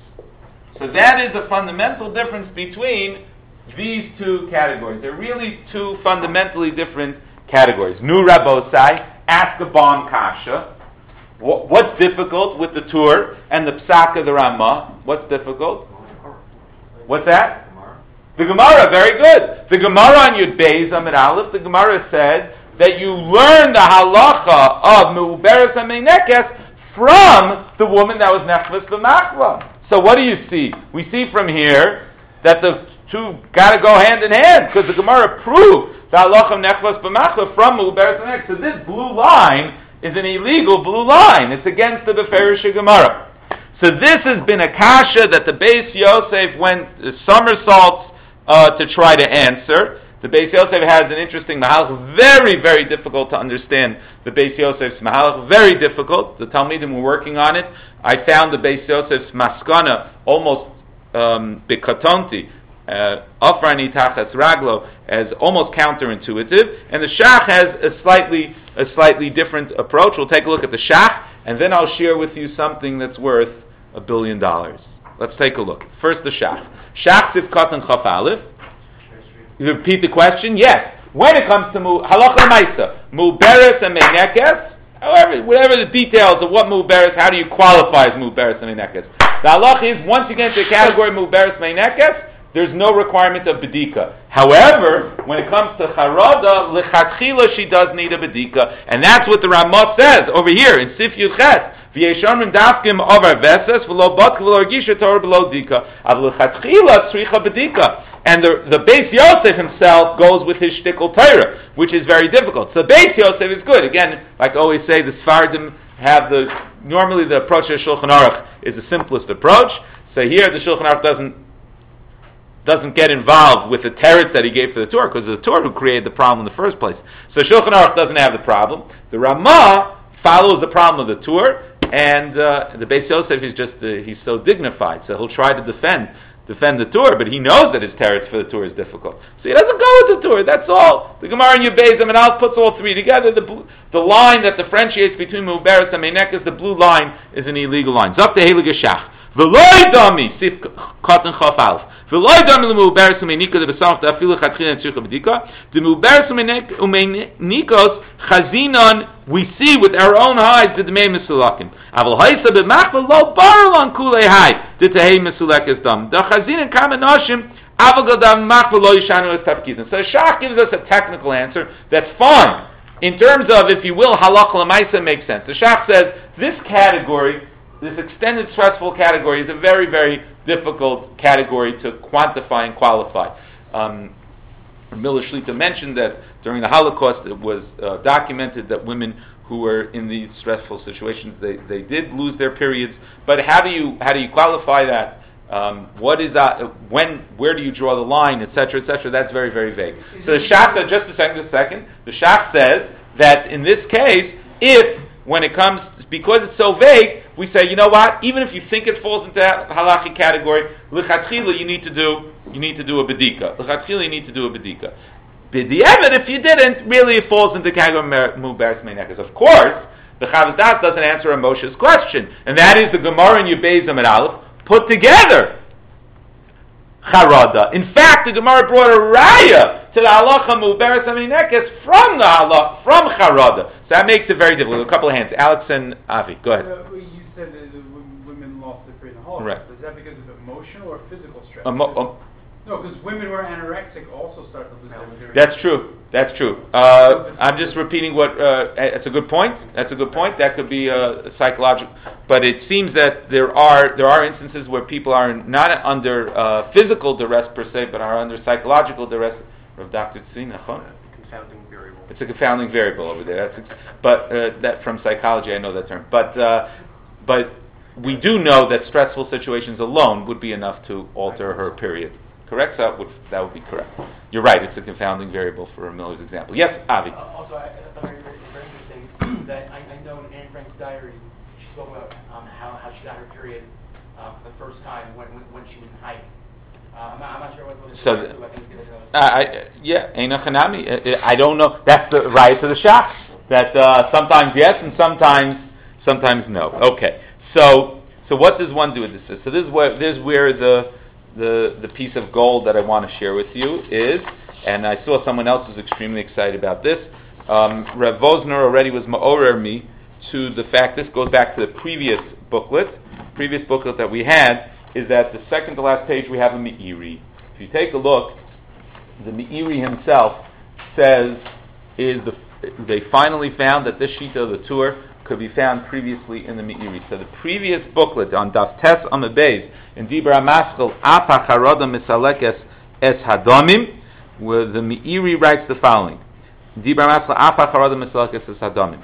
So that is a fundamental difference between these two categories. They're really two fundamentally different categories. Nu Rabosai, ask a bomb kasha. What's difficult with the Tur and the Psak of the Ramah? What's difficult? What's that? The Gemara, very good. The Gemara on Yud Beis Amid Aleph, the Gemara said that you learn the halacha of Meuberes HaMeinekes from the woman that was Nechvas B'machla. So what do you see? We see from here that the two got to go hand in hand because the Gemara proved the halacha of Nechvas B'machla from Meuberes HaMeinekes. So this blue line is an illegal blue line. It's against the Beferish Gemara. So this has been a kasha that the Beis Yosef went somersaults uh, to try to answer. The Beis Yosef has an interesting mahalach, very, very difficult to understand. The Beis Yosef's mahalach, very difficult. The Talmidim were working on it. I found the Beis Yosef's maskana almost um, bikatonti, afrani tachas raglo, as almost counterintuitive, and the Shach has a slightly a slightly different approach. We'll take a look at the Shach, and then I'll share with you something that's worth a billion dollars. Let's take a look. First, the Shach. Shach Sivkat and Chaf Aleph. You repeat the question? Yes. When it comes to mu, halacha ma'isa, Meuberes and Meinekes, however, whatever the details of what Meuberes, how do you qualify as Meuberes and Meinekes? The halacha is, once you get into the category Meuberes Meinekes, there's no requirement of bedika. However, when it comes to charada, lechatchila, she does need a bedika, and that's what the Ramah says over here in Sif Yuchet. V'yeshamrim dafkim avar veses v'lo bat v'lo argisha torah below dika. Av lechatchila tzricha bedika. And the the Beis Yosef himself goes with his shtickle Torah, which is very difficult. So Beis Yosef is good. Again, like I always say, the Sfardim have the normally the approach of Shulchan Aruch is the simplest approach. So here the Shulchan Aruch doesn't. doesn't get involved with the teretz that he gave for the Torah, because it's the Torah who created the problem in the first place. So Shulchan Aruch doesn't have the problem. The Ramah follows the problem of the Torah, and uh, the Beis Yosef is just, uh, he's so dignified, so he'll try to defend defend the Torah, but he knows that his teretz for the Torah is difficult. So he doesn't go with the Torah, that's all. The Gemara in Yud Beis Amid Aleph puts all three together. The blue, the line that differentiates between Meuberes and Meinekes, the blue line, is an illegal line. Zok to Heilige Shach. V'loi dami, sif katan chaf alf. V'loi dami l'meuberes u'meinika de b'samach da'afilu chatchila and tzricha b'dika. The meuberes u'meinikos chazinon, we see with our own eyes the demei mesulakim. Aval haisa b'machva lo baral on kulei hai the tehei mesulekes dam. The chazinon kamen noshim aval gadam machva lo yishanu es tafkizim. So Shach gives us a technical answer that's fine. In terms of, if you will, halach l'maisa makes sense. The Shach says this category, this extended stressful category, is a very, very difficult category to quantify and qualify. Um, Miller Shlita mentioned that during the Holocaust it was uh, documented that women who were in these stressful situations, they, they did lose their periods. But how do you how do you qualify that? Um, what is that? When? Where do you draw the line, et cetera, et cetera? That's very, very vague. So the Shach says, just a second, just a second. The Shach says that in this case, if when it comes, because it's so vague, we say, you know what? Even if you think it falls into that halachic category, l'chatchila, you need to do you need to do a bedika. L'chatchila, you need to do a bedika. B'di'evet, if you didn't, really it falls into the category of Meuberes Meinekes. Of course, the Chavos Das doesn't answer a Moshe's question, and that is the Gemara in Yud Beis Amid Aleph put together charada. In fact, the Gemara brought a raya to the halacha muberes aminekes from the halacha from charada. So that makes it very difficult. A couple of hands, Alex and Avi. Go ahead. Uh, you said that the women lost their period in holidays. Right. Is that because of emotional or physical stress? Emo- um, no, because women who are anorexic also start to lose their period. That's true. That's true. Uh, I'm just repeating what. Uh, that's a good point. That's a good point. That could be uh, psychological, but it seems that there are there are instances where people are not under uh, physical duress per se, but are under psychological duress. Of Doctor Tzin, Confounding variable. it's a confounding variable over there. That's ex- but uh, that from psychology, I know that term. But uh, but we do know that stressful situations alone would be enough to alter her period. Correct? So that would that would be correct. You're right. It's a confounding variable for Miller's example. Yes, Avi. Uh, also, I, I thought very, very, very interesting that I, I know in Anne Frank's diary, she spoke about um, how, how she got her period uh, for the first time when when, when she was in hiding. Uh, I'm, not, I'm not sure what what this So, is. I think it's, uh, I, yeah, Eina Chanami. I, I don't know. That's the right to the shock. That uh, sometimes yes and sometimes sometimes no. Okay. So so what does one do with this? So this is where this is where the the the piece of gold that I want to share with you is, and I saw someone else was extremely excited about this. Um, Rav Vosner already was ma'orer me to the fact, this goes back to the previous booklet, previous booklet that we had, is that the second to last page we have a Me'iri. If you take a look, the Me'iri himself says, is the they finally found that this Shita of the tour could be found previously in the Me'iri. So the previous booklet on Daf Tes Amabez, in Dibra Maskal, Apa Charoda Misalekes Es Hadomim, where the Me'iri writes the following. Dibra Maskal, Apa Charoda Misalekes Es Hadomim.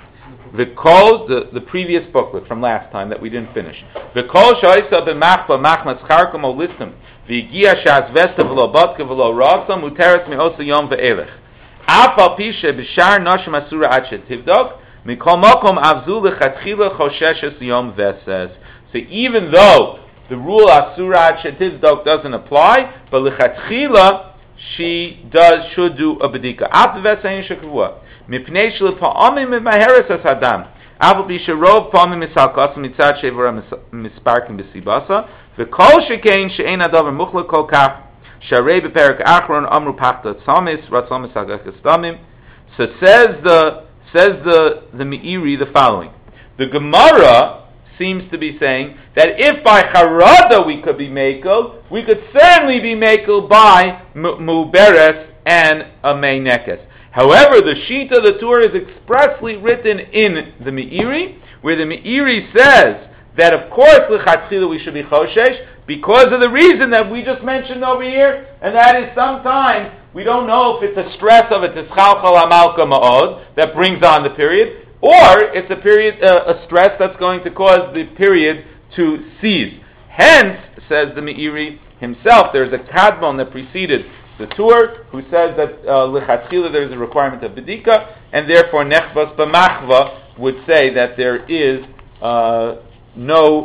V'kol, the, the previous booklet from last time that we didn't finish. V'kol shoysa b'machpa machmas charkom o listim v'yigia shas vesta v'lo botka v'lo rasa muteres me'osa yom ve'elech. Afal pishe b'shar noshim asura ad shetivdok mikol mokom avzu l'chatchila chosheshes yom veses. So even though the rule asura ad shetivdok doesn't apply, but l'chatchila she does should do a bedika. Af vesa ein shekvua. Mipnei shel pa'amim mimaheres as hadam. Aval bisharov pa'amim misalkos mitzad shevura misparkim b'sibasa. V'kol shekein she'ein adavar muchla kol kach. Sharei b'perik achron amru pachta tzamis ratzamis agakes damim. So says the says the the Me'iri the following. The Gemara seems to be saying that if by charada we could be makel, we could certainly be makel by muberes and a meinekes. However, the Shita, the Torah, is expressly written in the Me'iri, where the Me'iri says that of course l'chatchila we should be choshesh because of the reason that we just mentioned over here, and that is sometimes we don't know if it's a stress of a tischalchal amalka ma'od that brings on the period, or it's a period, uh, a stress that's going to cause the period to cease. Hence, says the Me'iri himself, there's a kadmon that preceded the tour, who says that lechatchila uh, there is a requirement of bedika, and therefore nechbas b'machva would say that there is uh, no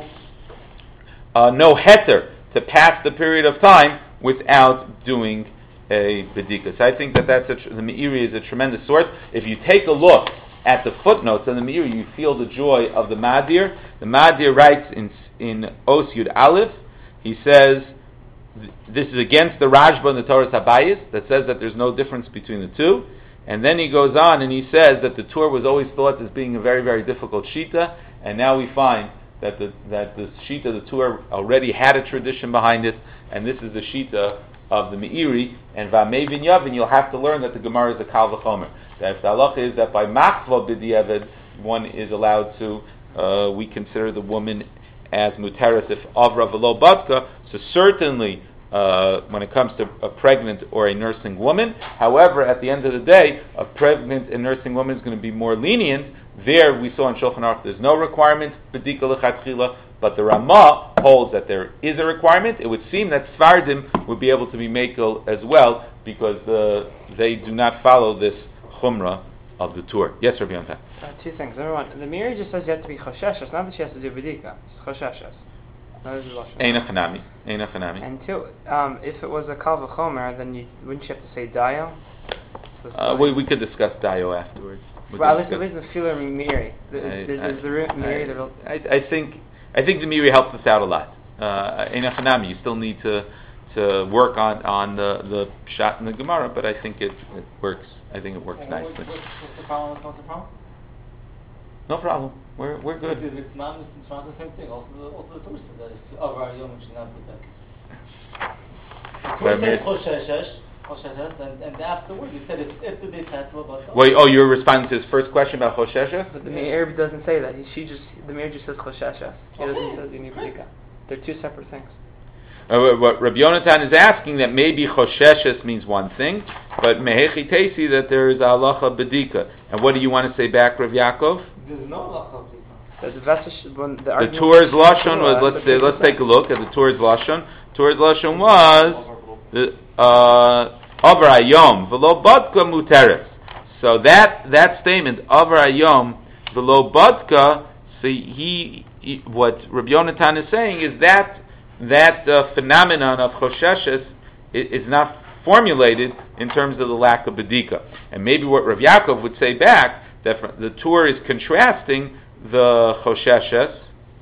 uh, no heter to pass the period of time without doing a bedika. So I think that that's a tr- the Me'iri is a tremendous source. If you take a look at the footnotes in the Me'iri, you feel the joy of the Madir. The Madir writes in in Os Yud Aleph, he says, this is against the Rashba and the Torah Habayis that says that there's no difference between the two. And then he goes on and he says that the Torah was always thought as being a very, very difficult Shita, and now we find that the that the Shita, the Torah, already had a tradition behind it, and this is the Shita of the Me'iri, and V'amei V'nyavin, you'll have to learn that the Gemara is a Kal V'chomer. That if the halacha is that by Machva B'diavad, one is allowed to, uh, we consider the woman as muteris if avra v'lo batka, so certainly uh, when it comes to a pregnant or a nursing woman. However, at the end of the day, a pregnant and nursing woman is going to be more lenient. There, we saw in Shulchan Aruch, there's no requirement, bedika lechatchila, but the Ramah holds that there is a requirement. It would seem that Sfardim would be able to be makel as well, because uh, they do not follow this chumrah of the tour. Yes, Rabbi Yonatan. Uh, two things. Number one, the Me'iri just says you have to be choshesh. It's not that she has to do bedika. It's choshesh. Eina chanami. Eina chanami. And two, um, if it was a kal v'chomer, then you wouldn't you have to say dayo? So Uh, we, we could discuss Dio afterwards. We well, could at least discuss- the feeler Me'iri. Is, I- is, I- is the root Me'iri the real? I, I think I think the Meiri helps us out a lot. uh, Ein Hanami. You still need to to work on on the the shot in the Gemara, but I think it, it works. I think it works Well, nicely. What's, what's the problem? What's the problem? No problem. We're we're good. Because it's not, it's not the same thing. Also, the, also the Torah says that it's over Yom should not be that. But Torah says it- Choshesh, Choshesh, and, and afterward you said it's if the big tattoo about that. Wait, oh, you're responding to his first question about Choshesha? But the Meir doesn't say that. He, she just the Meir just says chosheshes. He doesn't Okay. say you need bdika. They're two separate things. Uh, what Rabbi Yonatan is asking that maybe Chosheshes means one thing, but Mehechi Tesi that there is a halacha bedika. And what do you want to say back, Rav Yaakov? There's no halacha. The the Vesish, when the, The argument- Torah's lashon was, Torah, let's that's say, what let's he take a look at the Torah's lashon. Torah's lashon was the uh, Avar Hayom v'lo badka muteres. So that that statement Avar Hayom v'lo badka. So he, he what Rabbi Yonatan is saying is that that uh, phenomenon of chosheshes is, is not formulated in terms of the lack of bedika. And maybe what Rav Yaakov would say back that fr- the Torah is contrasting the chosheshes.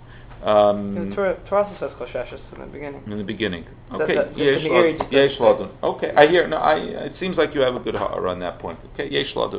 Um, The Torah, Torah also says chosheshes in the beginning. in the beginning. That- Okay, that- the yesh Meiri lodun. just Yesh doesn't lodun. Okay, I hear. No, I. It seems like you have a good heart on that point. Okay, yesh lodun.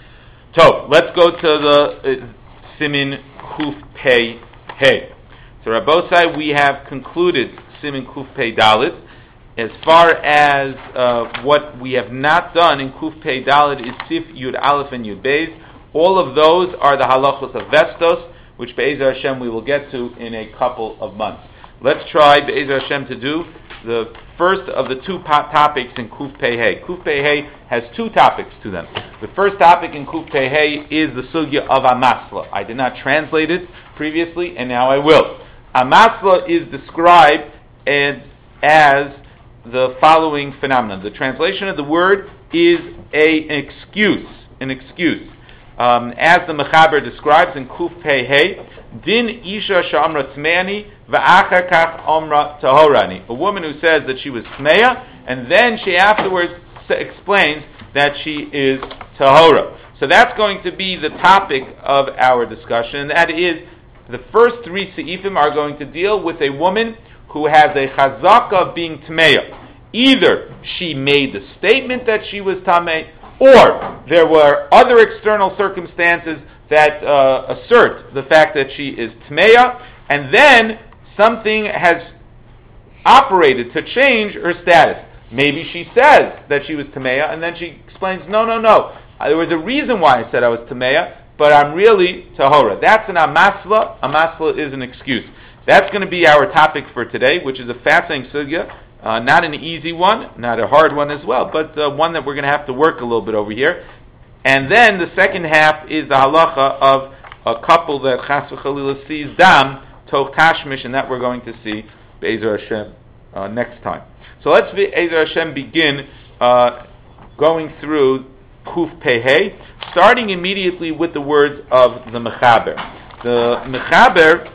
So let's go to the uh, Simin Kuf Pei Hey. So Rabbosai, we have concluded Simin Kuf Pei Dalit. As far as uh, what we have not done in Kuf Pei Dalit is Sif Yud Aleph and Yud Beis. All of those are the halachos of Vestos, which Be'ezer Hashem we will get to in a couple of months. Let's try Be'ezer Hashem to do the first of the two po- topics in Kuf Pei Hey. Kuf Pei Hey has two topics to them. The first topic in Kuf Pei Hey is the sugya of Amasla. I did not translate it previously, and now I will. Amasla is described as, as the following phenomenon. The translation of the word is a, an excuse, an excuse. Um, as the Mechaber describes in Kuf Pei Hey, Din Isha Sha'amra Tmeani V'achar Kach Omra Tahorani. A woman who says that she was Tmeya, and then she afterwards s- explains that she is Tahora. So that's going to be the topic of our discussion, and that is the first three Seifim are going to deal with a woman who has a chazaka of being Tmeya. Either she made the statement that she was Tameh, or there were other external circumstances that uh, assert the fact that she is Tmeya, and then something has operated to change her status. Maybe she says that she was Tmeya, and then she explains, no, no, no, uh, there was a reason why I said I was Tmeya, but I'm really Tahora. That's an Amasla. Amasla is an excuse. That's going to be our topic for today, which is a fascinating sugya. Uh, not an easy one, not a hard one as well, but uh, one that we're going to have to work a little bit over here. And then the second half is the halacha of a couple that Chas v'Chalila sees dam toch tashmish, and that we're going to see Be'ezer Hashem uh, next time. So let's Be'ezer Hashem begin uh, going through Kuf Pei Hey, starting immediately with the words of the Mechaber. The Mechaber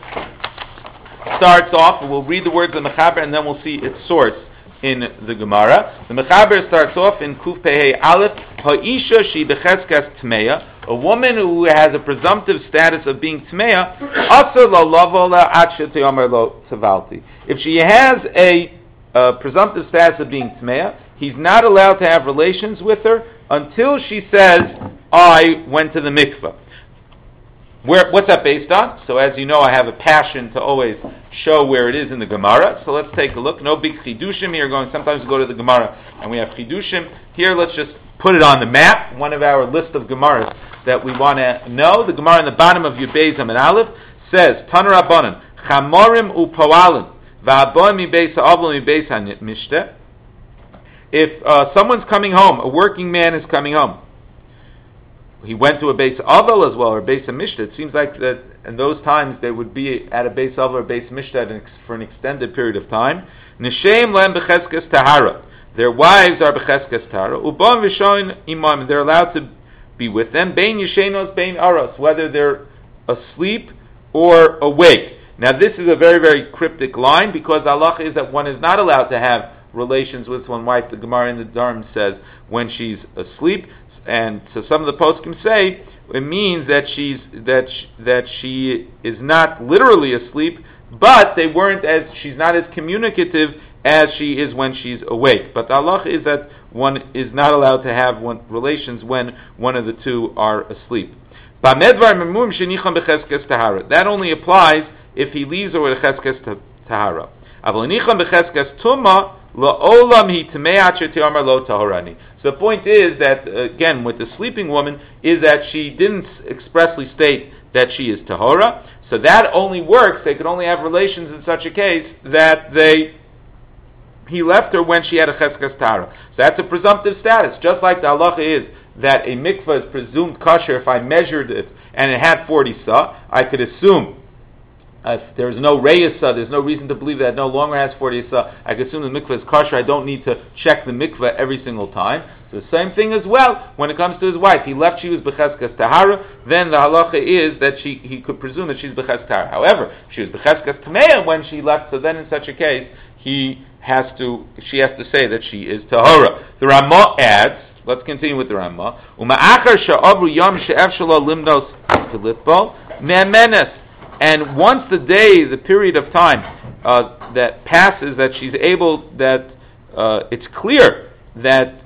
starts off, we'll read the words of the Mechaber and then we'll see its source in the Gemara. The Mechaber starts off in Kuf Pei Hey Aleph, Ha'isha she becheskas tmeya, a woman who has a presumptive status of being tmeya, asur lo lavo la ad she'tomer lo tzavalti. If she has a uh, presumptive status of being tmeya, he's not allowed to have relations with her until she says, I went to the mikveh. Where, what's that based on? So as you know, I have a passion to always show where it is in the Gemara. So let's take a look. No big chidushim here. Going sometimes we go to the Gemara and we have chidushim. Here, let's just put it on the map. One of our list of Gemaras that we want to know. The Gemara in the bottom of Yud Beis and Aleph says, Taner Rabbanan, Chamorim uPawalin va'aboy mi beis ha'avol mi beis ha'mishte. If uh, someone's coming home, a working man is coming home. He went to a base Avel as well, or a base Mishta. It seems like that in those times they would be at a base Avel or a base Mishta for an extended period of time. Nishem lem becheskes tahara. Their wives are becheskes tahara. Ubam v'shoin imam. They're allowed to be with them. Bein yishenos, bein aros. Whether they're asleep or awake. Now this is a very, very cryptic line because Allah is that one is not allowed to have relations with one wife. The Gemara in the Dharm says when she's asleep. And so some of the poskim say it means that she's that sh- that she is not literally asleep, but they weren't as, she's not as communicative as she is when she's awake. But the halacha is that one is not allowed to have one, relations when one of the two are asleep. That only applies if he leaves her with a cheskes tahara. So the point is that, again, with the sleeping woman, is that she didn't expressly state that she is tahora. So that only works, they could only have relations in such a case that they he left her when she had a cheskes tahara. So that's a presumptive status, just like the halacha is that a mikvah is presumed kosher if I measured it and it had forty sa. I could assume Uh, if there's no reyesa, there's no reason to believe that it no longer has forty sa. I can assume the mikveh is kosher. I don't need to check the mikveh every single time. So the same thing as well when it comes to his wife. He left, she was becheskes tahara. Then the halacha is that she he could presume that she's becheskes tahara. However, she was becheskes tameya when she left. So then in such a case, he has to she has to say that she is tahara. The Ramah adds. Let's continue with the Ramah. Uma'achar sha'avru yom she'ef shelo limdos filipbo me'amenes. And once the day, the period of time uh, that passes, that she's able, that uh, it's clear that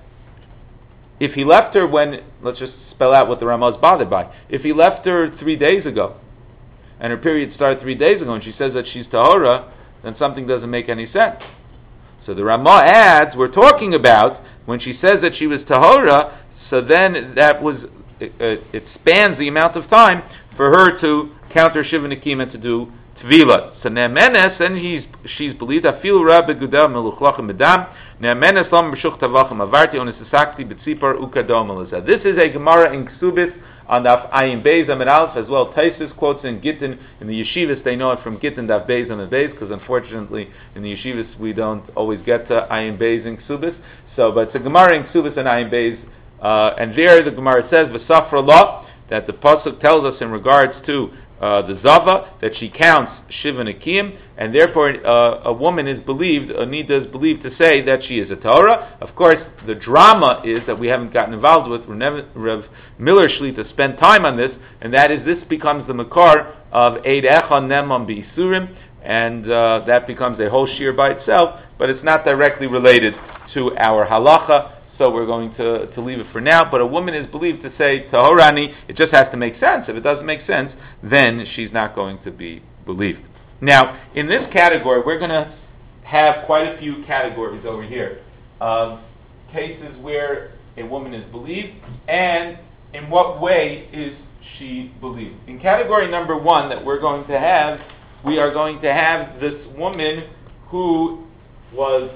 if he left her when, let's just spell out what the Ramah is bothered by. If he left her three days ago, and her period started three days ago, and she says that she's tahora, then something doesn't make any sense. So the Ramah adds, we're talking about when she says that she was tahora, so then that was, it, it spans the amount of time for her to counter Shiva Nikim and to do Tvila. So Ne'emenes, and he's, she's believed, Afilu Rabbe Gudel Meluchlachim Medam, Ne'emenes Lam B'shuch Tavachim Avarti, Onisasakti B'tzipar Ukadom Elazah. This is a Gemara in Ksubis, on Daf Ayin Beis Amid Aleph, as well. Taisus quotes in Gittin, in the yeshivas, they know it from Gittin, Daf Beis Amid Beis, because unfortunately, in the yeshivas, we don't always get to Ayin Beis in Ksubis. So, but it's a Gemara in Ksubis and Ayin Beis, uh, and there the Gemara says, V'safra Lo, that the Pasuk tells us in regards to Uh, the Zava, that she counts Shiva Nikim, and therefore uh, a woman is believed, Anita is believed to say that she is a Torah. Of course, the drama is that we haven't gotten involved with Rev Miller Shli to spend time on this, and that is this becomes the Makar of Eid Echon Nemam B'Isurim, and uh, that becomes a whole shir by itself, but it's not directly related to our halacha. So we're going to, to leave it for now. But a woman is believed to say tahorani. It just has to make sense. If it doesn't make sense, then she's not going to be believed. Now, in this category, we're going to have quite a few categories over here of cases where a woman is believed, and in what way is she believed. In category number one that we're going to have, we are going to have this woman who was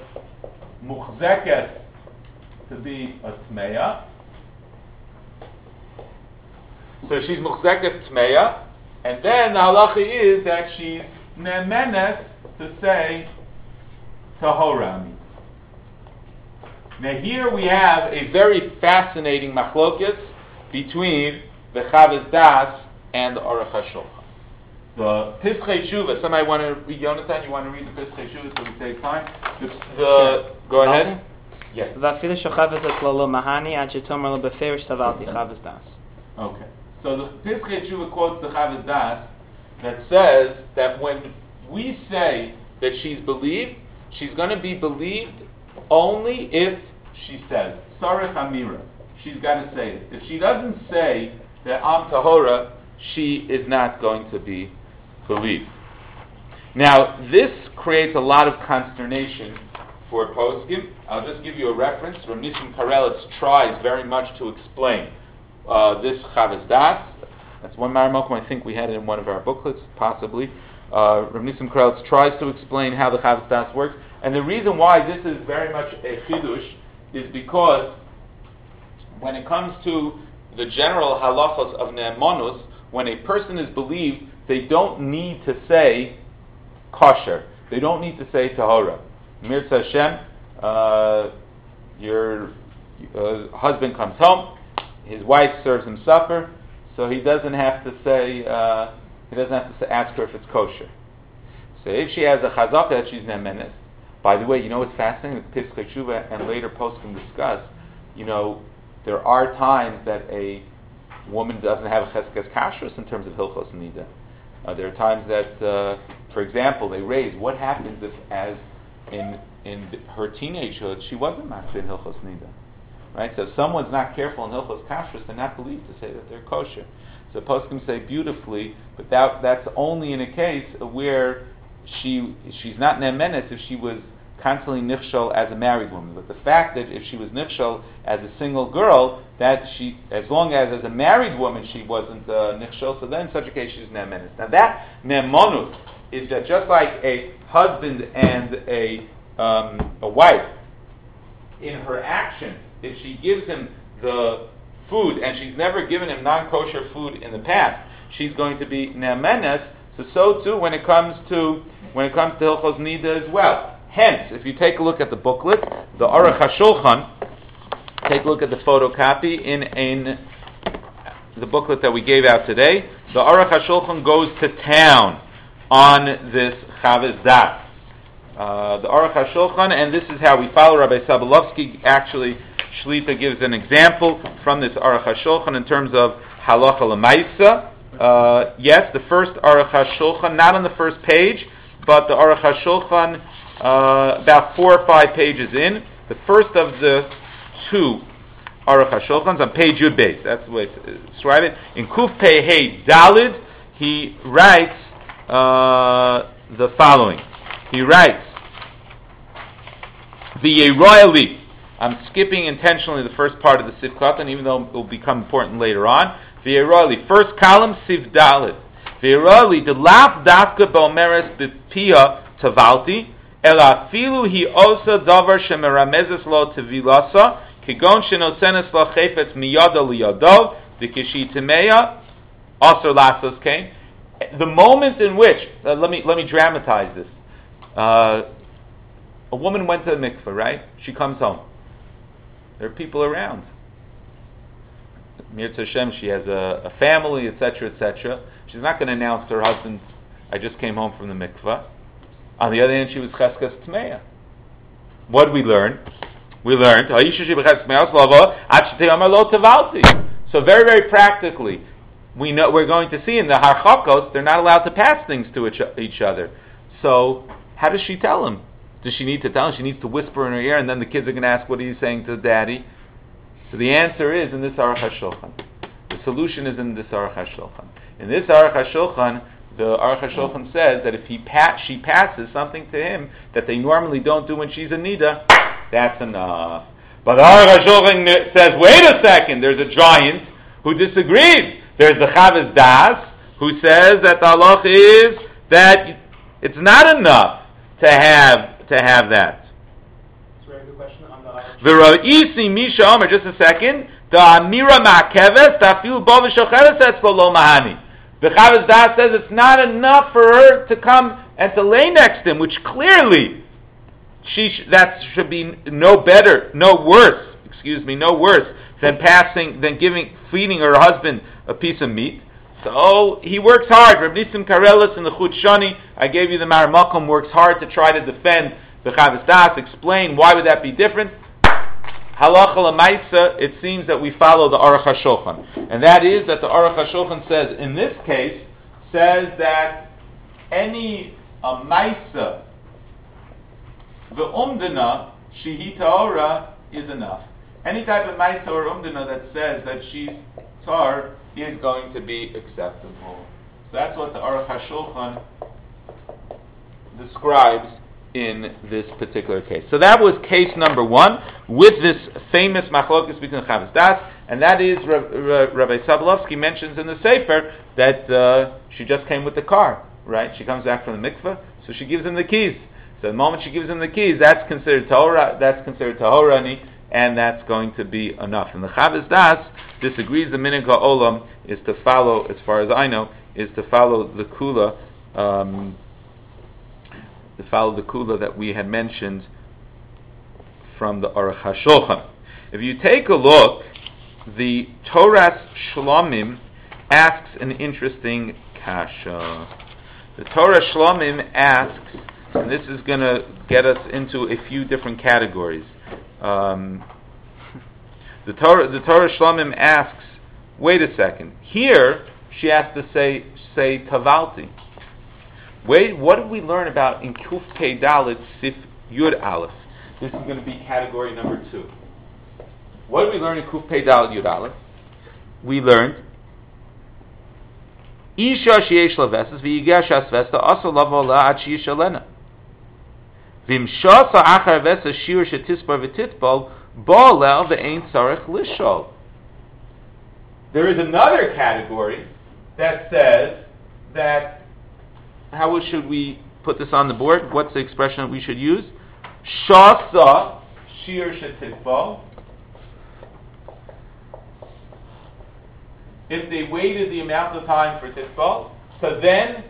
muchzeket to be a tmeya. So she's muchzeket tmeya, and then the halacha is that she's nemenes to say tahorami. Now here we have a very fascinating machloket between the Chavis Das and the Aruch HaShulchan. The Pischei Shuvah, somebody want to read, Yonatan, you want to read the Pischei Shuvah so we save time? The, the, go ahead. Yes. ואפילו שחבס אצלו לא מהני עד שתאמר לו בפירוש טבלתי חבס דס. Okay. So the Pischei Shuvah quotes the Chavis Das that says that when we say that she's believed, she's going to be believed only if she says Sarech Amira. She's got to say it. If she doesn't say that Am Tahora, she is not going to be believed. Now, this creates a lot of consternation for poskim. I'll just give you a reference. Rav Nissim Karelitz tries very much to explain uh, this Chavis Das. That's one Marimokum I think we had it in one of our booklets, possibly. Uh, Rav Nissim Karelitz tries to explain how the Chavis Das works. And the reason why this is very much a chidush is because when it comes to the general halachos of ne'emonus, when a person is believed, they don't need to say kosher. They don't need to say tahora. Mirza Hashem, uh, your uh, husband comes home, his wife serves him supper, so he doesn't have to say, uh, he doesn't have to say, ask her if it's kosher. So if she has a chazaka that she's ne'emenes, by the way, you know what's fascinating with Pischei Shuvah and later posts can discuss, you know, there are times that a woman doesn't have a cheskes kashrus in terms of hilchos nida. Uh, there are times that uh, for example, they raise what happens if, as in in her teenagehood, she wasn't makbid in Hilchos Nida, right? So if someone's not careful in Hilchos Kashrus, they're not believed to say that they're kosher. So poskim say beautifully, but that that's only in a case where she she's not ne'emenes if she was constantly nichshol as a married woman. But the fact that if she was nichshol as a single girl, that she, as long as as a married woman she wasn't uh, nichshol, so then in such a case she's ne'emenes. Now that ne'emonut is that just like a husband and a um, a wife, in her action, if she gives him the food and she's never given him non-kosher food in the past, she's going to be ne'emenes. So so too when it comes to when it comes to Hilchos Nida as well. Hence, if you take a look at the booklet, the Aruch HaShulchan, take a look at the photocopy in in the booklet that we gave out today. The Aruch HaShulchan goes to town on this Chavis Das. Uh, the Aruch HaShulchan, and this is how we follow. Rabbi Sobolovsky, actually, Shlita gives an example from this Aruch HaShulchan in terms of halacha l'maisa. Uh, yes, the first Aruch HaShulchan, not on the first page, but the Aruch HaShulchan, uh, about four or five pages in. The first of the two Aruch HaShulchans on page Yud Beis. That's the way to describe it. In Kuf Pei Hey Dalid, he writes uh, the following. He writes, V'yeroyali. I'm skipping intentionally the first part of the Sif Katan, even though it will become important later on. V'yeroyali. First column, Sif Dalid. V'yeroyali, the laf dafka b'omeres b'pia tavalti, ela afilu hi osa davar shemeramezes lo tevilasa, kigon shenosenes lo chefetz miyada liyadov, d'kishi temeya, asur lasos kain. The moment in which, uh, let me let me dramatize this. Uh, a woman went to the mikveh, right? She comes home. There are people around. Mir Hashem, she has a, a family, et cetera, et cetera. She's not going to announce to her husband, "I just came home from the mikveh." On the other hand, she was cheskas tmeya. What did we learn? We learned, so very, very practically, we know we're going to see in the harchakos, they're not allowed to pass things to each, each other. So, how does she tell him? Does she need to tell him? She needs to whisper in her ear, and then the kids are going to ask, what are you saying to daddy? So the answer is in this Aruch HaShulchan. The solution is in this Aruch HaShulchan. In this Aruch HaShulchan, the Aruch HaShulchan says that if he pa- she passes something to him that they normally don't do when she's a nida, that's enough. But the Aruch HaShulchan says, wait a second, there's a giant who disagrees. There's the Chavis Das who says that the halach is that it's not enough to have to have that. That's a very good question on the The Ra'isi Misha Omer, just a second. The Amira Ma'keves Tafil Bo V'Shocheres Etzlo Lo Mahani. The Chavis Das says it's not enough for her to come and to lay next to him, which clearly she sh- that should be no better, no worse. Excuse me, no worse than passing, than giving, feeding her husband a piece of meat. So he works hard. Reb Nisim Karelis in the Chut Shani, I gave you the Maramakom, works hard to try to defend the Chavis Das, explain why would that be different. Halacha l'maisa, it seems that we follow the Aruch HaShulchan, and that is that the Aruch HaShulchan says in this case says that any a maisa the umdana shehi ta'ora is enough. Any type of maisa or umdana that says that she's tar is going to be acceptable. So that's what the Aruch HaShulchan describes in this particular case. So that was case number one with this famous machlokas between Chavis Das, and that is Rabbi Sobolovsky mentions in the Sefer that uh, she just came with the car, right? She comes back from the mikveh, so she gives him the keys. So the moment she gives him the keys, that's considered tahora, that's considered tahorani, and that's going to be enough. And the Chavis Das disagrees. The minhag ha'olam is to follow, as far as I know, is to follow the kula, um, to follow the kula that we had mentioned from the Aruch HaShulchan. If you take a look, the Toras Shlomim asks an interesting kasha. The Torah Shlomim asks, and this is going to get us into a few different categories. Um, the Torah, the Torah Shlomim asks, wait a second. Here, she has to say say tavalti. Wait, what did we learn about in Kuf Pei Dalet Sif Yud Aleph? This is going to be category number two. What did we learn in Kuf Pei Dalet Yud Aleph? We learned Isha sheyesh la vestes v'yigesh asvesta also lavo la ad sheyishalena. V'imshasa achar vestes shir shetispar v'titbol bo lel ve'ein tzarech lishol. There is another category that says that, how should we put this on the board? What's the expression that we should use? Shasa shir shetitbol. If they waited the amount of time for titbol, so then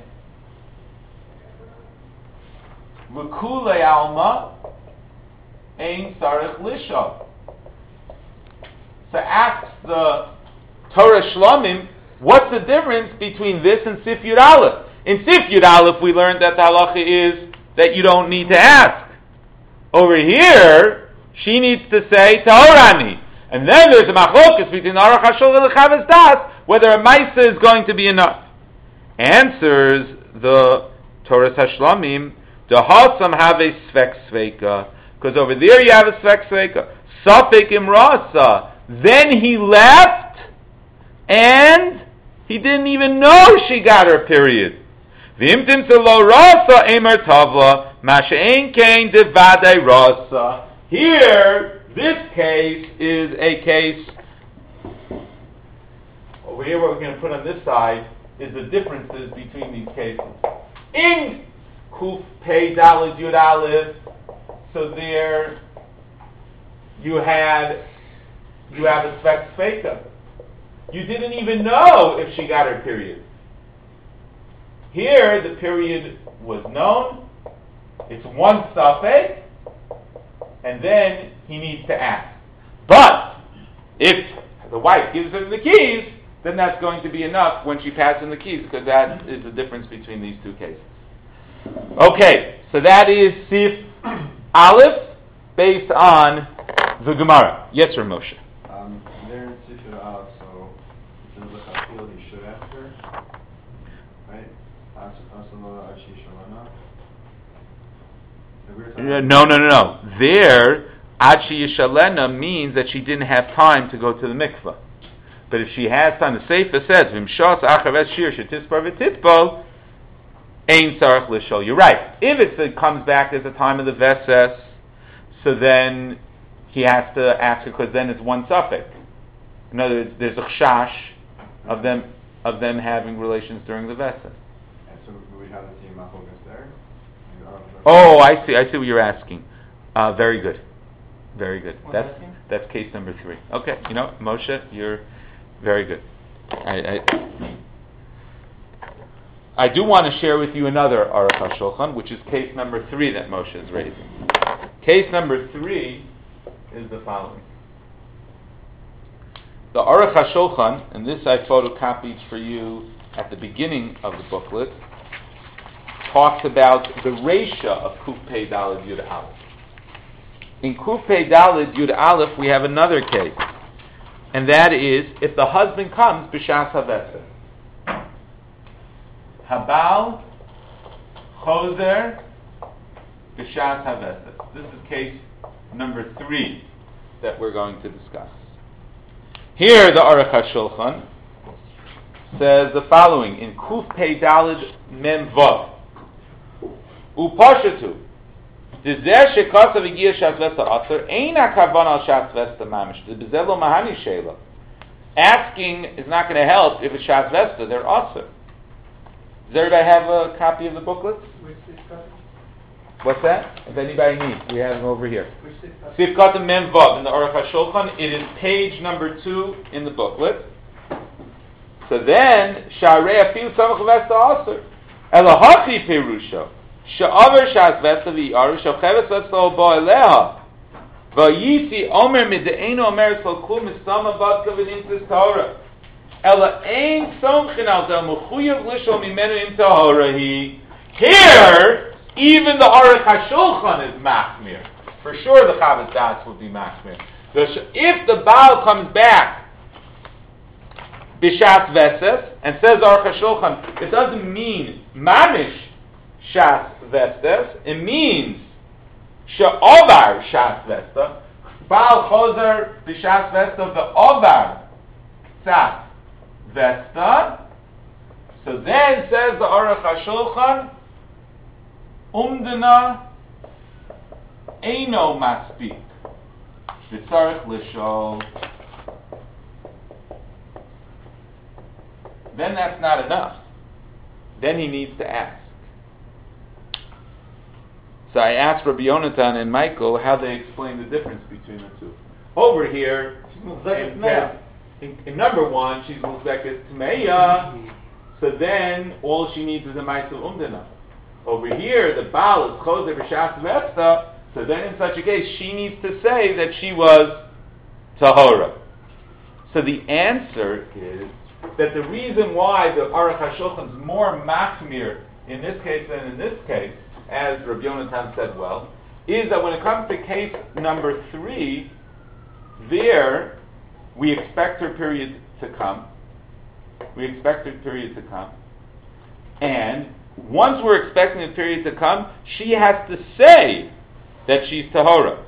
l'kulei alma ein sarich lishol. So ask the Torah Shlomim, what's the difference between this and Sif Yud Aleph? In Sif Yud Aleph, we learned that the halacha is that you don't need to ask. Over here, she needs to say Tahorani. And then there's a machlokus between Aruch HaShulchan and Chavis Das, whether a Maisa is going to be enough. Answers the Torah Hashlamim, Dehasam have a Svek Sveika. Because over there you have a Svek Sveika. Safek Imrasa. Then he left, and he didn't even know she got her period. V'imtim Selo Rasa Emer Tavla, Masha'en Kain Devadei Rasa. Here, this case is a case, over here what we're going to put on this side is the differences between these cases. In Kuf Pei Daled Yud Aleph, so there you had, you have a Svek Sveika. You didn't even know if she got her period. Here the period was known, it's one Safek, and then he needs to ask. But if the wife gives him the keys, then that's going to be enough when she passes him the keys, because that is the difference between these two cases. Okay, so that is Sif Aleph based on the Gemara. Yes, sir, Moshe. Um, there in Sif Aleph, so if there's a chafil, you should ask her, right? Ask Asalola Ashi Shalana. No, no, no, no. There, Achi Yishalena means that she didn't have time to go to the mikveh. But if she has time, the Sefer says, V'mshas achaves shir shetispar v'titbol, ein sarach lishol. You're right. If it's, it comes back as the time of the Veses, so then he has to ask her, because then it's one suffix. In other words, there's a chash of them, of them having relations during the Veses. And so we have the same machlokas there? Oh, I see. I see what you're asking. Uh, very good, very good. What That's asking? that's case number three. Okay, you know, Moshe, you're very good. I I, I do want to share with you another Aruch HaShulchan, which is case number three that Moshe is raising. Case number three is the following: the Aruch HaShulchan, and this I photocopied for you at the beginning of the booklet, talks about the Reisha of Kuf Pei Daled Yud Aleph. In Kuf Pei Daled Yud Aleph, we have another case, and that is if the husband comes b'shas haveseh. Habal chozer b'shas haveseh. This is case number three that we're going to discuss. Here, the Aruch HaShulchan says the following in Kuf Pei Daled Mem Vav. Upashatu. Dizeh shekasav igia shas vesta aser ein hakavan al shas vesta mamish. Bezelo mahani sheila. Asking is not going to help if it's shas vesta. They're aser. Does everybody have a copy of the booklet? What's that? If anybody needs, we have them over here. Sifkat Mem Vav in the Aruch HaShulchan. It is page number two in the booklet. So then, Sharei Afil Samach Vesta Aser Elahachi Perusha. She'aver shas vesta v'yaru she'cheves vesta obo eleha v'yisi omer mide'enu omer sol kul misama badka v'nintzis tahora ela ein somchin al del mechuyev lishol mimenu im tahora hi. Here, even the Aruch HaShulchan is machmir. For sure the Chavis Das would be machmir. If the Baal comes back b'shas veses and says Aruch HaShulchan, it doesn't mean mamish shas vestes. It means she'ovar shas vesta. Baal chozer b'shas vesta ve'ovar tzat vesta. So then says the Aruch HaShulchan, umdana eino maspik v'tzarich l'shol. Then that's not enough. Then he needs to ask. So I asked Rabbi Yonatan and Michael how they explain the difference between the two. Over here, in, in, in number one, she's Muzeket Tmeya, so then all she needs is a Ma'aser Umdana. Over here, the Baal is Chozer B'Shas Vesta, so then in such a case, she needs to say that she was Tahora. So the answer is that the reason why the Aruch HaShulchan is more machmir in this case than in this case, as Rabbi Yonatan said well, is that when it comes to case number three, there we expect her period to come. We expect her period to come. And once we're expecting the period to come, she has to say that she's Tahora.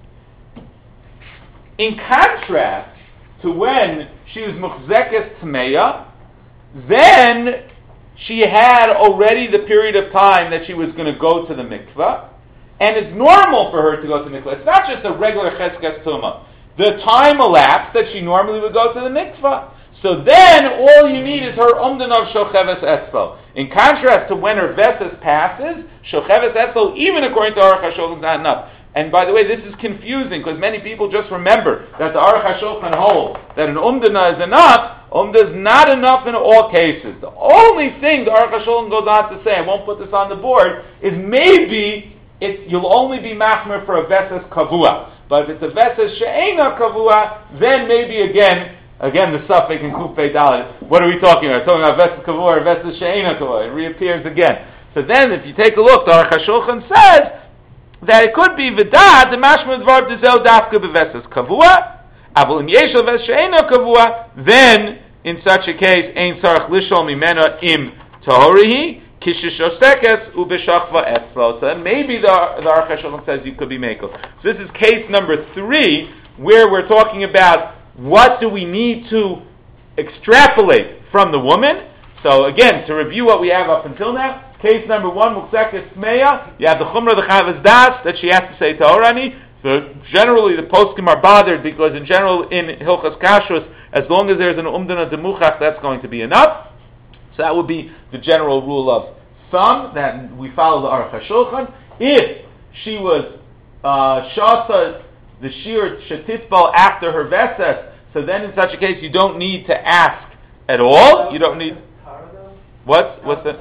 In contrast to when she was Muchzekes Tmeya, then she had already the period of time that she was going to go to the mikvah, and it's normal for her to go to the mikvah. It's not just a regular Cheskes Tumah. The time elapsed that she normally would go to the mikvah. So then, all you need is her Umdan of Shocheves Etzbo. In contrast to when her Veses passes, Shocheves Etzbo, even according to Aruch HaShulchan, is not enough. And by the way, this is confusing because many people just remember that the Aruch HaShulchan holds that an Umdana is enough. Umdana is not enough in all cases. The only thing the Aruch HaShulchan goes on to say, I won't put this on the board, is maybe it, you'll only be machmer for a Veses Kavua. But if it's a Veses She'ena Kavua, then maybe again, again the suffix in Kufei Dalet, what are we talking about? Talking about Veses Kavua or Veses She'ena Kavua. It reappears again. So then if you take a look, the Aruch HaShulchan says that it could be Vidad, the mashma dvar dizel dafka beveses kavua, avol im yeshel ves she'ena kavua, then in such a case, ein tzarich lishol mimena im tahorihi, kishishosekes ubeshachva etzlo. So then maybe the, the Aruch HaShulchan says you could be mekel. So this is case number three, where we're talking about what do we need to extrapolate from the woman. So again, to review what we have up until now, case number one, Mukseket Tmeya, you have the Chumrah, the Chavaz Das, that she has to say Tahorani. So generally the poskim are bothered because in general in Hilchas Kashrus, as long as there's an Umdana Demuchach, that's going to be enough. So that would be the general rule of thumb, that we follow the Aruch HaShulchan. If she was uh, Shasa, the Shir Shetitbal after her Veses, so then in such a case you don't need to ask at all. You don't need... What's, what's the...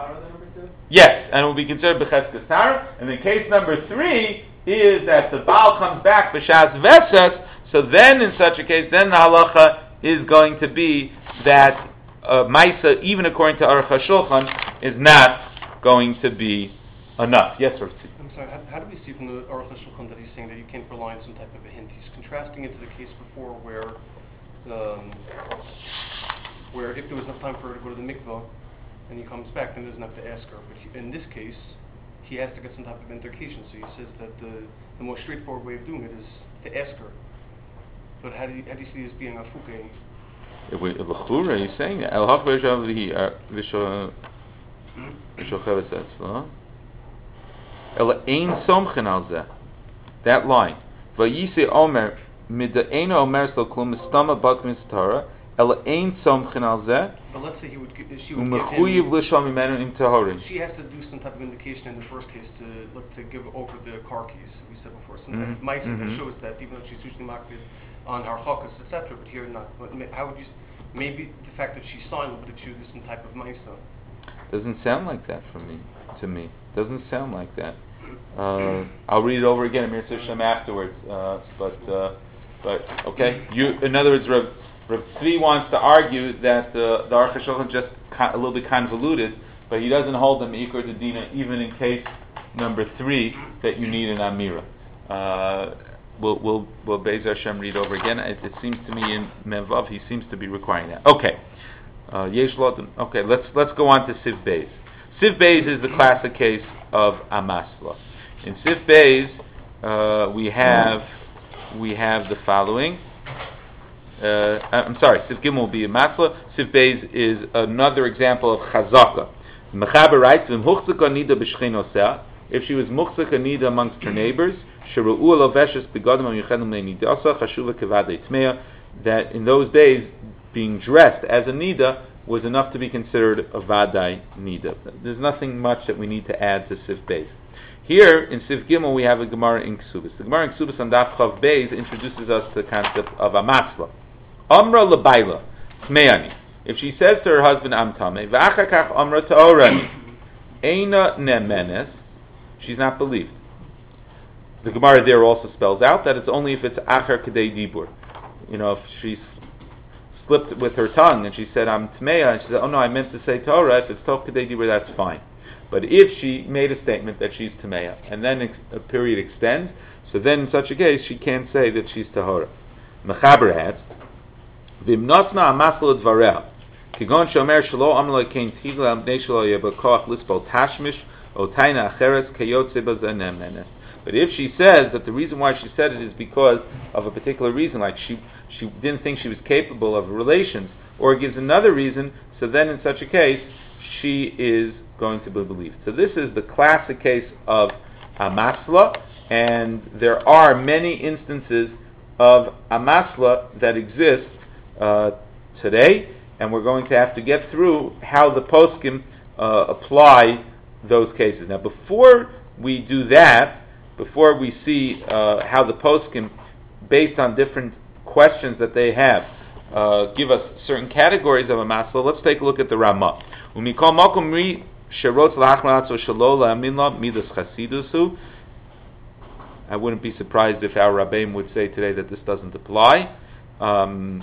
Yes, and it will be considered b'cheskes tara. And then case number three is that the Baal comes back b'shas veses. So then, in such a case, then the halacha is going to be that uh, Maisa, even according to Aruch HaShulchan, is not going to be enough. Yes, sir. I'm sorry. How, how do we see from the Aruch HaShulchan that he's saying that you can't rely on some type of a hint? He's contrasting it to the case before, where, um, where if there was enough time for her to go to the mikvah, and he comes back, then he doesn't have to ask her. But he, in this case, he has to get some type of indication. So he says that the, the most straightforward way of doing it is to ask her. But how do you, how do you see this being a fuke? L'chura, you're saying El Hach V'Shav V'Shocheves Etzlo. El Ein Somchen Al Zeh. That line. V'Yisei Omer Mid'Eino Omer Slo Klum Mistama Bak Mistara. El Ein Somchen Al Zeh. But let's say he would, she would give him, she has to do some type of indication in the first case to look to give over the car keys, we said before. Some mm-hmm. type of mm-hmm. that shows that even though she's usually marked on her chokas, et cetera, but here not. But how would you, maybe the fact that she's silent, that she would do some type of ma'isa. Doesn't sound like that for me, to me. Doesn't sound like that. Uh, I'll read it over again, Amir Sishem, afterwards, uh, but, uh, but, okay. You, in other words, Rav, Rav Tzvi wants to argue that uh, the Aruch HaShulchan is just co- a little bit convoluted, but he doesn't hold them Iker de Dina, even in case number three, that you need an Amira. Uh, we'll, we'll, we'll Be'ez Hashem read over again. It, it seems to me in Mevav, he seems to be requiring that. Okay. Uh, Yesh Lot, okay, let's, let's go on to Siv Beis. Siv Beis is the classic case of Amasla. In Siv Beis, uh, we have we have the following. Uh, I'm sorry, Siv Gimel will be Amasla. Siv Beis is another example of Chazaka. Mechaber writes, "V'mhuchzaka nida b'shchenoseh." If she was muchzaka nida amongst her neighbors, sheru'u loveshes begadim ha'yuchedim le'nidasa chashuva kevadei tmeya. That in those days, being dressed as a nida was enough to be considered a vadai nida. There's nothing much that we need to add to Siv Beis. Here in Siv Gimel we have a Gemara in Ksubis. The Gemara in Ksubis on Daf Chav Beis introduces us to the concept of Amatzla. Amra lebaila tmeyani. If she says to her husband Am Tameh, v'achakach amra ta'orani, eina nemenes, she's not believed. The Gemara there also spells out that it's only if it's achar kedei dibur. You know, if she's slipped with her tongue and she said I'm tmeya, and she said, oh no, I meant to say Torah, if it's tov kedei dibur, that's fine. But if she made a statement that she's tmeya, and then ex- a period extends, so then in such a case she can't say that she's tahora. Mechaber adds, v'imnosna amasla dvareha, kigon shomer shelo amla kein tigla amnei shelo yebakoach lispol tashmish otaina acheres kayotze bazanemenes. But if she says that the reason why she said it is because of a particular reason, like she she didn't think she was capable of relations, or gives another reason, so then in such a case, she is going to be believed. So this is the classic case of Amasla, and there are many instances of Amasla that exist uh, today, and we're going to have to get through how the poskim uh, apply those cases. Now before we do that, before we see uh, how the poskim, based on different questions that they have, uh, give us certain categories of a masla, let's take a look at the Ramah. I wouldn't be surprised if our Rabbeim would say today that this doesn't apply. Um,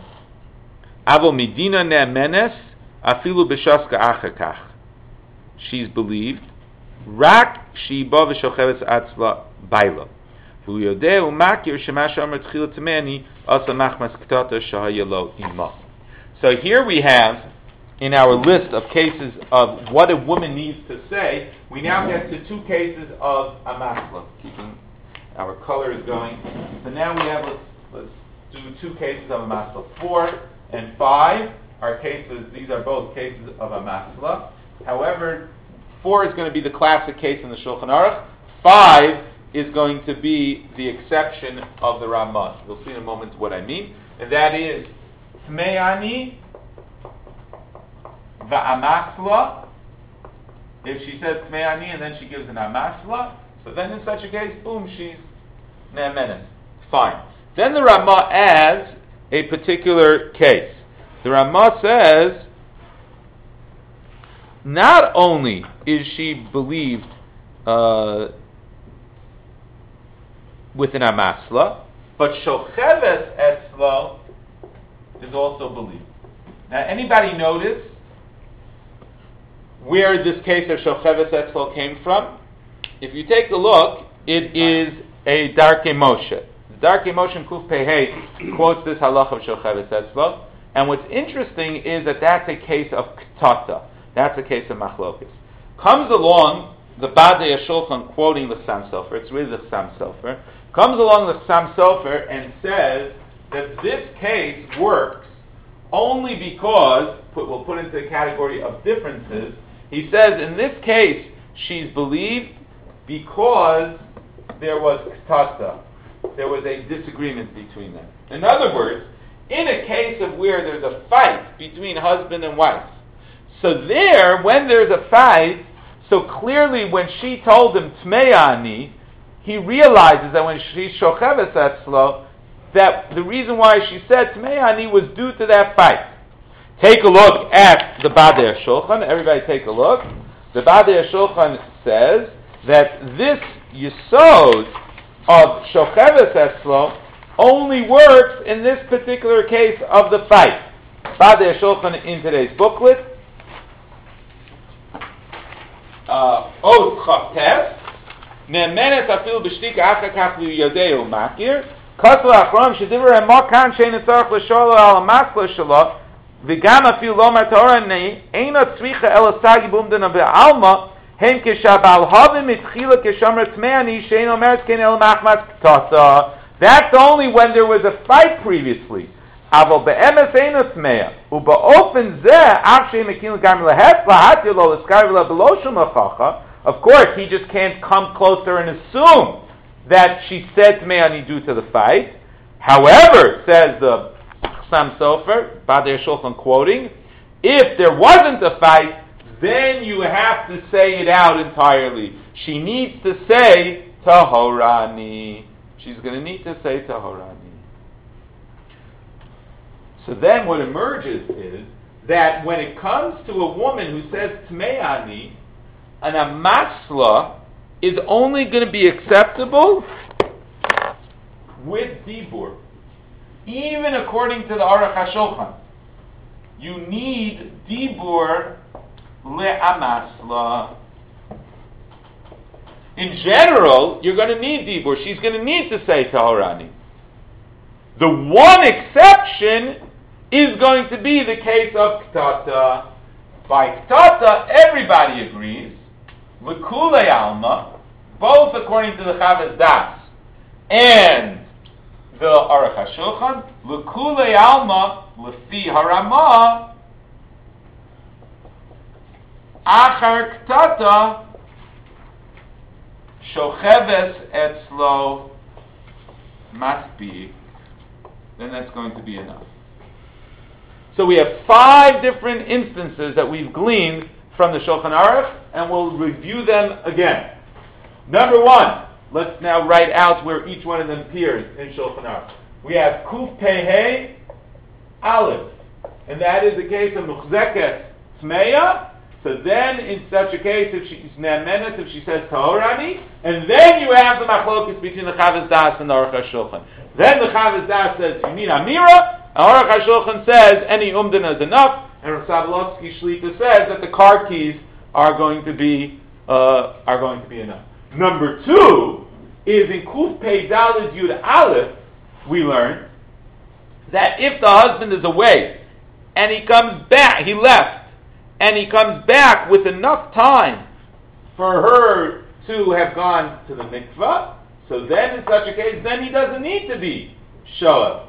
she's believed. Rak shiba v'shocheves atzla baila. V'yodeu makir shemash amar tchila temeni asa machmas ktata shahayalo ima. So here we have, in our list of cases of what a woman needs to say, we now get to two cases of amasla. Keeping our color is going. So now we have, let's, let's do two cases of amasla. Four and five are cases, these are both cases of amasla. However, four is going to be the classic case in the Shulchan Aruch. Five is going to be the exception of the Ramah. We'll see in a moment what I mean. And that is Tmeyani va'amasla. If she says Tmeyani and then she gives an amasla, so then in such a case, boom, she's ne'emenes. Fine. Then the Ramah adds a particular case. The Ramah says, not only is she believed uh, with an amasla, but shocheves etzlo is also believed. Now, anybody notice where this case of shocheves etzlo came from? If you take a look, it is a Darkei Moshe. Darkei Moshe in Kuf Pei quotes this halach of shocheves etzlo, and what's interesting is that that's a case of ktata. That's a case of machlokes. Comes along the Badei HaShulchan quoting the Sam Sofer. It's really the Sam Sofer. Comes along the Sam Sofer and says that this case works only because, put, we'll put into the category of differences, he says in this case she's believed because there was ktasa. There was a disagreement between them. In other words, in a case of where there's a fight between husband and wife, so there, when there's a fight, so clearly when she told him Tmeyani, he realizes that when she shocheves etzlo, that the reason why she said Tmeyani was due to that fight. Take a look at the Badei HaShulchan. Everybody take a look. The Badei HaShulchan says that this yesod of shocheves etzlo only works in this particular case of the fight. Badei HaShulchan in today's booklet, Oz Chavtes, Ne'emenes afil b'shtika achakach liyodeu makir, Kasla achram shediver hemakan shein etzarach l'sholo al amasla shelo, וגם אפילו לא אומר טהורה אינה צריכה אלא סגי באומדנה בעלמא, הם כשהבעל הווה מתחילה כשמר טמאני, שאין אומרת כן אלא מחמת קטטה. That's only when there was a fight previously. אבל באמס אינה טמאה, ובאופן זה, אף שהם מקימים גם להפך, להתיר לו לזכר ולה בלא שום הוכחה. Of course, he just can't come closer and assume that she said Tmeani due to the fight. However, says the Chassam Sofer, Badei Shulchan quoting, if there wasn't a fight, then you have to say it out entirely. She needs to say Tahorani. She's going to need to say Tahorani. So then what emerges is that when it comes to a woman who says Tmeani, an amasla is only going to be acceptable with dibur. Even according to the Aruch HaShulchan, you need dibur le'amasla. In general, you're going to need dibur. She's going to need to say tahorani. The one exception is going to be the case of ktata. By ktata, everybody agrees. L'kulei alma, both according to the Chavez Das and the Aruch HaShulchan, l'kulei alma, l'fi harama, achar ktata, shocheves etzlo maspi, then that's going to be enough. So we have five different instances that we've gleaned from the Shulchan Aruch, and we'll review them again. Number one, let's now write out where each one of them appears in Shulchan Aruch. We have Kuf Pehei Aleph, and that is the case of Muchzeket Tmeya. So then, in such a case, if she's Ne'emenet, if she says Tahorani, and then you have the Machlokus between the Chavez Das and the Aruch HaShulchan. Then the Chavez Das says, you need Amira, and Aruch HaShulchan says, any Umdana is enough, and Rav Sabalovsky Shlita says that the car keys are going to be uh, are going to be enough. Number two is in Kuf Pei Daled Yud Aleph, we learn that if the husband is away and he comes back, he left, and he comes back with enough time for her to have gone to the mikvah, so then in such a case, then he doesn't need to be shoav.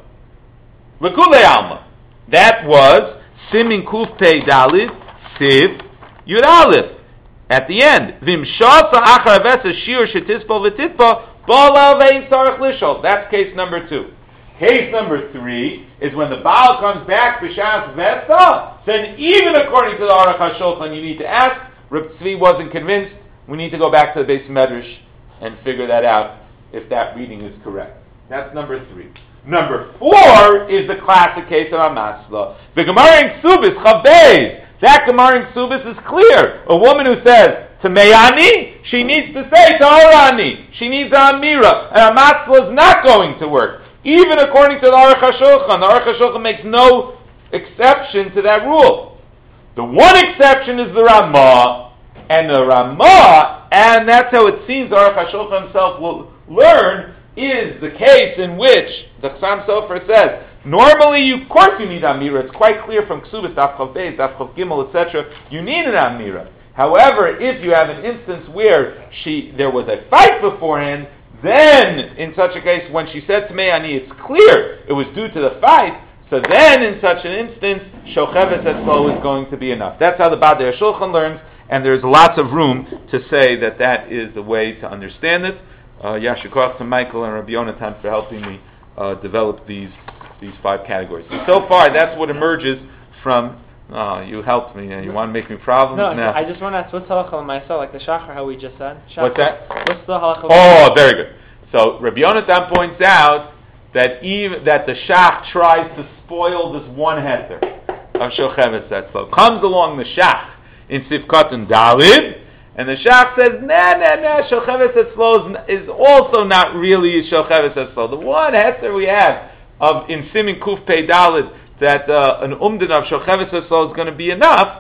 L'kulei alma. That was Simin Kuf Pei Dalid Siv Yud Aleph. At the end, Vimshasa Achar Avesa Shir Shetispo V'Titpo Bolal Vein Sarach Lishol. That's case number two. Case number three is when the Baal comes back B'Shas Vesta. Then even according to the Aruch HaShulchan, you need to ask. Reb Tzvi wasn't convinced. We need to go back to the Beis Medrash and figure that out if that reading is correct. That's number three. Number four is the classic case of Amasla. The Gemara in Ksubis, Chavbeis. That Gemara in Ksubis is clear. A woman who says, Tmeyani, she needs to say Tahorani. She needs Amira. And Amasla is not going to work. Even according to the Aruch HaShulchan. The Aruch HaShulchan makes no exception to that rule. The one exception is the Ramah. And the Ramah, and that's how it seems the Aruch HaShulchan himself will learn, is the case in which the Chassam Sofer says, normally, you, of course you need Amira. It's quite clear from Ksubis, Daf Chav Beis, Daf Chav Gimel, et cetera. You need an Amira. However, if you have an instance where she there was a fight beforehand, then in such a case, when she said to Me'ani, it's clear it was due to the fight. So then, in such an instance, Shocheves Etzlo is going to be enough. That's how the Badei Shulchan learns, and there's lots of room to say that that is the way to understand it. Uh, Yashikov to Michael and Rabbi Yonatan for helping me uh, develop these these five categories. And so far, that's what emerges from. Uh, you helped me. Uh, you want to make me problems no, now? I just want to ask, what's halacha l'maisa, like the shachar, how we just said? Shachar. What's that? What's the halacha? Oh, very good. So Rabbi Yonatan points out that even that the shach tries to spoil this one heter of Shocheves Etzlo. Comes along the shach in Sivkot and Dalid. And the Shach says, nah, nah, nah, Shocheves Etzlo is also not really Shocheves Etzlo. The one heter we have of in Simin Kuf Pei Dalid that uh, an umdin of Shocheves Etzlo is going to be enough.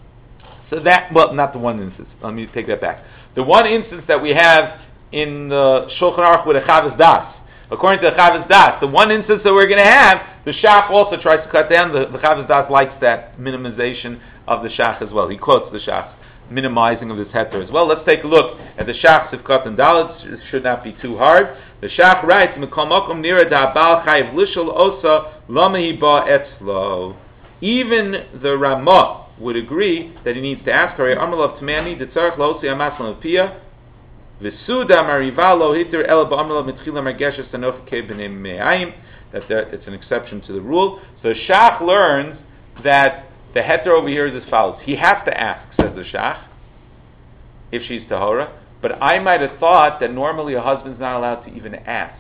So that, well, not the one instance. Let me take that back. The one instance that we have in uh, Shulchan Aruch with a Chavez Das. According to the Chavez Das, the one instance that we're going to have The Shach also tries to cut down. The, the Chavos Das likes that minimization of the Shach as well. He quotes the Shach, minimizing of this heter as well. Let's take a look at the Shach Sivkot and Dalet. It should not be too hard. The Shach writes, Mikol Mokom Nira Da Baal Chayiv Lishol Osa Lama Hi Ba Etzlo. Even the Ramah would agree that he needs to ask her, Amrlav Tmani, Detzarech Lo Osi Amas Lo Pia, V'suda Mariva Lo Hiter El Ba'amrlav Mitchila Margeshes Tanoch Ke B'nei Me'ayim, that there, it's an exception to the rule. So Shach learns that the heter over here is as follows. He has to ask, says the Shach, if she's tahora. But I might have thought that normally a husband's not allowed to even ask,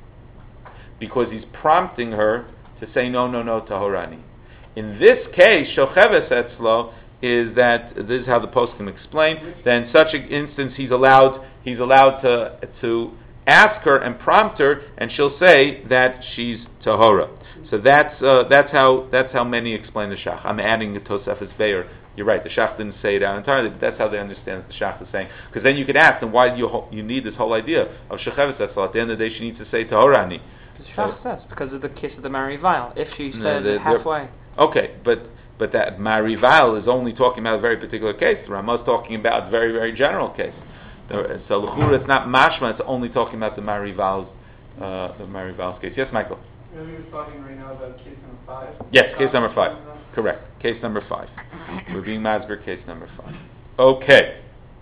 because he's prompting her to say no, no, no, tahorani. In this case, shocheves etzlo is that this is how the poskim explain. That in such an instance, he's allowed he's allowed to to ask her and prompt her, and she'll say that she's tahora. So that's uh, that's how that's how many explain the Shach. I'm adding the Tosefes Be'er. You're right. The Shach didn't say it out entirely, but that's how they understand what the Shach is saying. Because then you could ask them, why do you ho- you need this whole idea of shecheves etzlo? At the end of the day, she needs to say tahorani. The Shach says because of the case of the Marival. If she No, said the- halfway. Okay, but but that Marival is only talking about a very particular case. The Ramah is talking about a very, very general case. The, so l'chura, it's not mashma, it's only talking about the Marival's, uh, the Marival's case. Yes, Michael? We're talking right now about case number five. Yes, case number five. Correct. Case number five. We're being Masber, case number five. Okay.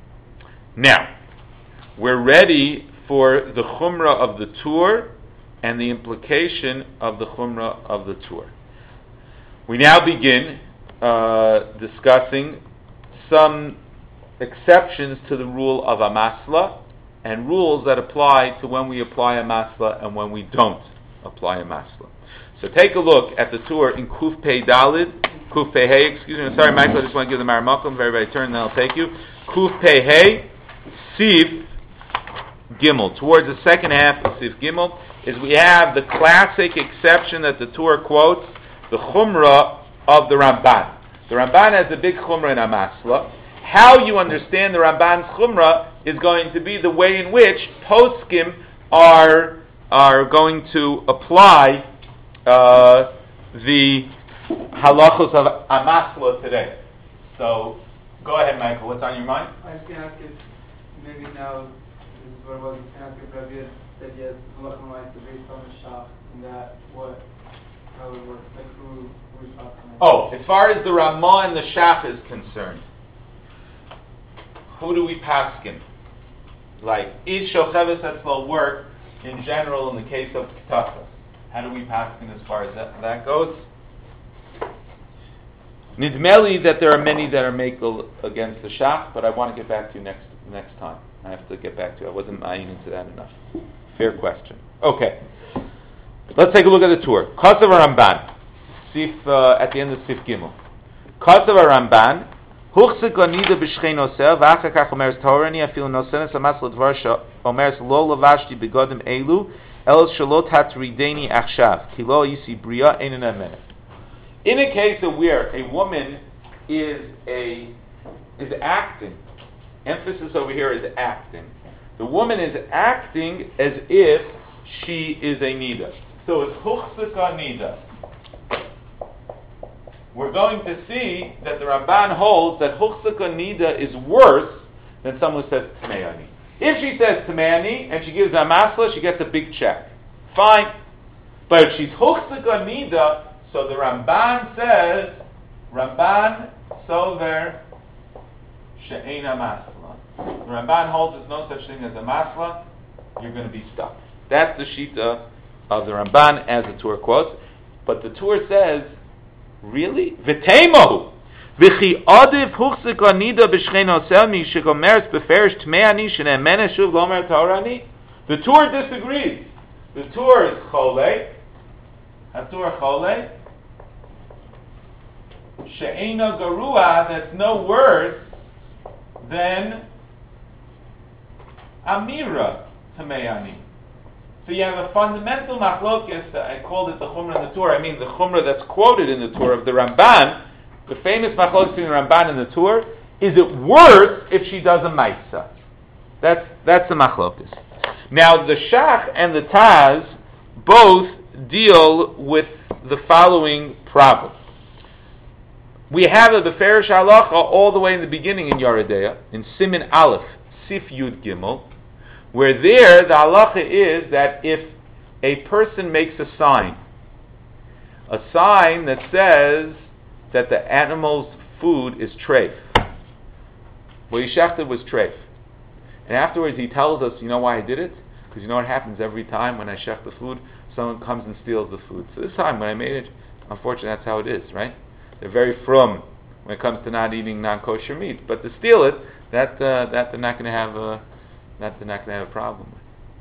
Now, we're ready for the chumrah of the tour and the implication of the chumrah of the tour. We now begin uh, discussing some exceptions to the rule of a masla and rules that apply to when we apply a masla and when we don't apply a masla. So take a look at the tour in Kuf Pei Dalid, Kuf Pei Hey, excuse me, sorry Michael, I just want to give the Maramakum, if everybody turn, then I'll take you. Kuf Pei Hey, Siv Gimel. Towards the second half of Siv Gimel is we have the classic exception that the tour quotes, the chumrah of the Ramban. The Ramban has a big chumrah in Amasla. How you understand the Ramban's chumrah is going to be the way in which poskim are are going to apply uh, the halachos of Amasla today. So, go ahead, Michael. What's on your mind? I was going to ask if maybe now, this is what it was, I was going to ask if Rabbi said yes, halacha might based on the shach, and that what, how it works, like who, who's talking about. Oh, as far as the Ramah and the Shach is concerned, who do we paskin? Like, is shocheves etzlo work in general in the case of ketafas? How do we paskin as far as that, that goes? Nidmeli that there are many that are makel against the Shach, but I want to get back to you next next time. I have to get back to you. I wasn't eyeing into that enough. Fair question. Okay. Let's take a look at the tour. Kasav Ramban. Sif, uh, at the end of Sif Gimel. Kasav Ramban. Huchsik anida b'shchei noseh, v'achar kach omeres torani, afil nosenes amas l'dvar omeres lo lavashti begodim elu, el shalot hatrideni achshav, ki lo yisi bria einen amenet. In a case of where a woman is a is acting, emphasis over here is acting. The woman is acting as if she is a nida. So it's huchsik anida. We're going to see that the Ramban holds that Huchsika Nida is worse than someone who says Tmeani. If she says Tmeani and she gives a masla, she gets a big check. Fine. But if she's Huchsika Nida, so the Ramban says, Ramban Sover She'ena Masla. The Ramban holds there's no such thing as a masla, you're going to be stuck. That's the shita of the Ramban as the Torah quotes. But the Torah says, really? V'teimohu. V'chi adiv huchsika nida b'shchein osel mi shegomeres beferish tmeani shenemene shuv lomer taorani. The Torah disagrees. The Torah is chole. HaTorah chole. She'ena garua, that's no worse than amira tmeani. So you have a fundamental machlokes, I called it the Chumrah in the Torah, I mean the Chumrah that's quoted in the Torah of the Ramban, the famous machlokes between the Ramban and the Torah, is it worse if she does a Maisa? That's, that's the machlokes. Now the Shach and the Taz both deal with the following problem. We have a Beferish Halacha all the way in the beginning in Yoredeya, in Simin Aleph, Sif Yud Gimel, where there the halacha is that if a person makes a sign, a sign that says that the animal's food is treif. What he shechted was treif. And afterwards he tells us, you know why I did it? Because you know what happens every time when I shech the food? Someone comes and steals the food. So this time when I made it, unfortunately that's how it is, right? They're very frum when it comes to not eating non-kosher meat. But to steal it, that uh, that they're not going to have a that they're not going to have a problem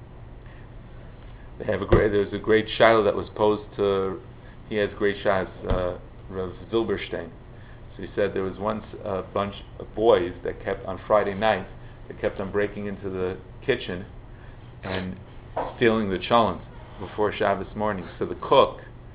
with. They have a great. There's a great shiloh that was posed to. He has great shilohs, uh, Rav Zilberstein. So he said there was once a bunch of boys that kept on Friday night. They kept on breaking into the kitchen and stealing the cholent before Shabbos morning. So the cook,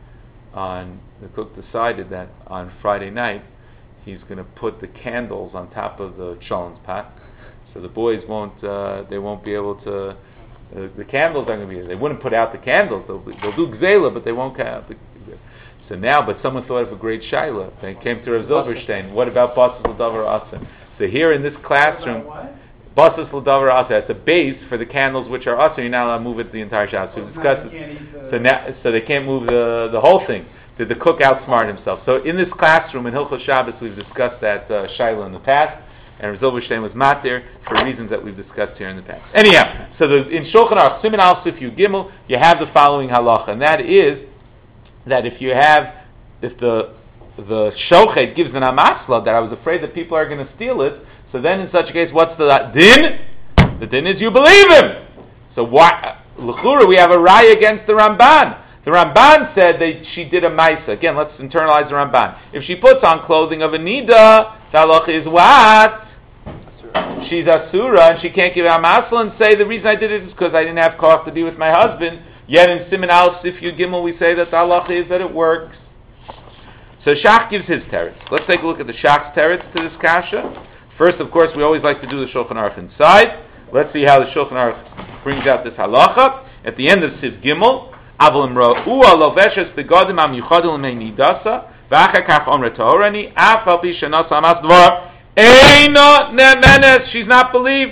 on the cook decided that on Friday night he's going to put the candles on top of the cholent pot, so the boys won't uh, they won't be able to. Uh, the candles aren't going to be. They wouldn't put out the candles. They'll, they'll do gzela, but they won't count. The, so now, but someone thought of a great shaila. They came to Rav Zilberstein. What about basas l'davar asa? So here in this classroom, basas l'davar asa. It's a base for the candles which are asa. You're not allowed to move it the entire Shabbos. So, discuss it. so now, so they can't move the the whole thing. Did the cook outsmart himself? So in this classroom in Hilchos Shabbos, we've discussed that uh, shaila in the past. And Rav Zilberstein was not there for reasons that we've discussed here in the past. Anyhow, so the, in Shulchan Aruch Siman Al Sif Yud Gimel, you have the following halacha, and that is that if you have, if the the shochet gives an amasla that I was afraid that people are going to steal it, so then in such a case, what's the din? The din is you believe him. So why, l'chura, we have a raya against the Ramban. The Ramban said that she did a maisa. Again, let's internalize the Ramban. If she puts on clothing of a nida, the halacha is what? She's asura, and she can't give a masla and say the reason I did it is because I didn't have koach to be with my husband. Yet in Siman Al Sif Yud Gimel we say that the halacha is that it works. So Shach gives his teretz. Let's take a look at the Shach's teretz to this kasha. First, of course, we always like to do the Shulchan Aruch inside. Let's see how the Shulchan Aruch brings out this halacha. At the end of Sif Gimel, Avalim ra'u aloveshes begadim amiuchadim l'meinidasa v'achar kach omre tahorani af al pi shenas hamas dvar eina nemenes. She's not believed.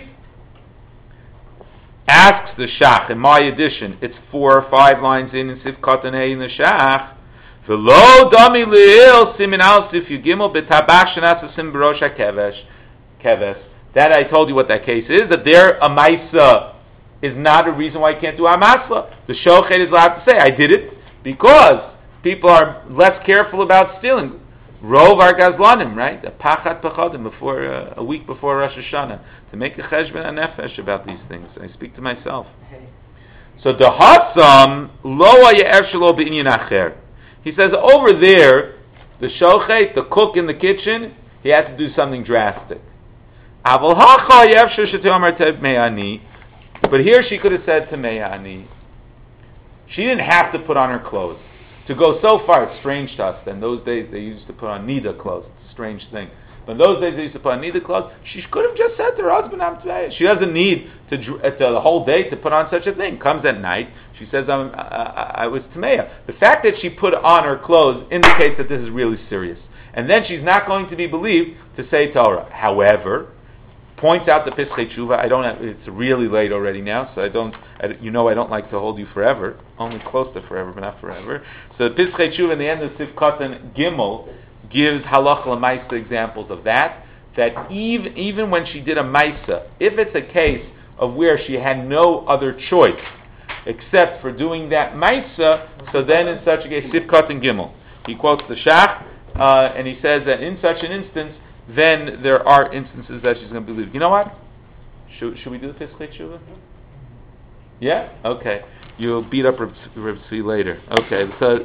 Asks the Shach in my edition. It's four or five lines in in Sif Katan Hey in the Shach. V'lo dami le'il simin al Sif Yud Gimel b'tabach shenas asim b'rosh hakevesh keves. That I told you what that case is. That there a maisa is not a reason why you can't do amasla. The shochet is allowed to say, I did it because people are less careful about stealing. Rov ar gazlanim, right? A pachat pachadim before uh, a week before Rosh Hashanah to make a cheshbon nefesh about these things. I speak to myself. So the hasam lo ha'ye'er shelo b'inyan acher. He says over there, the shochet, the cook in the kitchen, he had to do something drastic. Aval hacha yefshir she'tomar tev me'ani. But here she could have said to Me'ani, she didn't have to put on her clothes. To go so far, it's strange to us. In those days, they used to put on nida clothes. It's a strange thing. But in those days, they used to put on nida clothes. She could have just said to her husband, I'm today. She doesn't need to, to the whole day to put on such a thing. Comes at night. She says, I'm, I, I, I was Tameya. The fact that she put on her clothes indicates that this is really serious. And then she's not going to be believed to say Torah. However, points out the Pischei Tshuva. I don't have, it's really late already now, so I don't, I, you know I don't like to hold you forever. Only close to forever, but not forever. So the Pischei Tshuva in the end of Sif Katan Gimel gives halacha l'maisa examples of that, that even, even when she did a maisa, if it's a case of where she had no other choice except for doing that maisa, so then in such a case, Sif Katan Gimel. He quotes the Shach, uh, and he says that in such an instance, then there are instances that she's going to believe. You know what? Should, should we do the Pischei Tshuva? Yeah? Okay. You'll beat up Reb Tzvi later. Okay. So,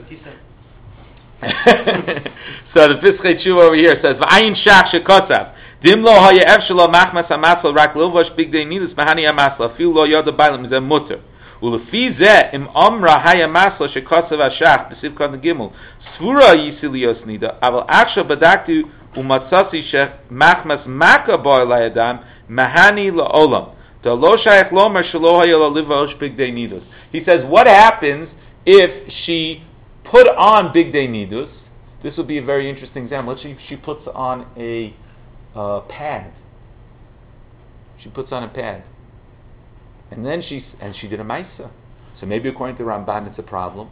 so the Pischei Tshuva over here says, V'ayin shach shekotzav, dim lo haya efshelo machmas hamasel rak lilvosh bigdei nidus mahani hamasel, afil lo yoda bailam zeh mutter. Ulefi zeh im omra haya masel shekotzav hashach, b'siv katan gimel, svura yisilios nida, aval aksha badaktu umatzasi shech machmas maka boy layadam, mahani la'olam. The lo shayach lomer shelo haya lalivosh bigdei nidus. He says, what happens if she put on big day nidus. This would be a very interesting example. Let's see if she puts on a uh, pad. She puts on a pad, and then she and she did a ma'isa. So maybe according to Ramban, it's a problem.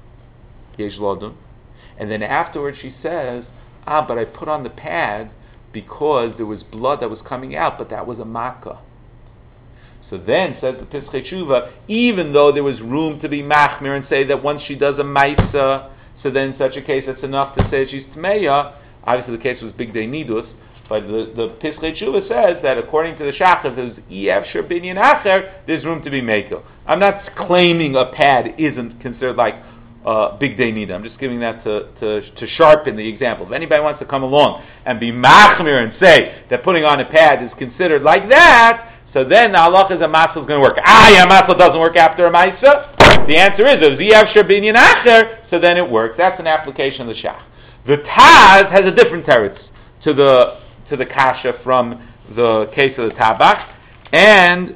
Yesh lodun. And then afterwards she says, ah, but I put on the pad because there was blood that was coming out, but that was a makkah. So then, says the Pischei Tshuva, even though there was room to be machmir and say that once she does a maisa, so then in such a case it's enough to say she's tmeya. Obviously the case was big day nidus, but the, the Pischei Tshuva says that according to the Shach, if there's Ev Sher Binyan Acher, there's room to be mekel. I'm not claiming a pad isn't considered like uh, big day nida. I'm just giving that to, to to sharpen the example. If anybody wants to come along and be machmir and say that putting on a pad is considered like that, so then the halacha is a masla is going to work. Ah, yeah, masla doesn't work after a ma'isa. The answer is, if Ev Sher Binyan Acher, so then it works. That's an application of the Shach. The Taz has a different teretz to the to the kasha from the case of the tabach, and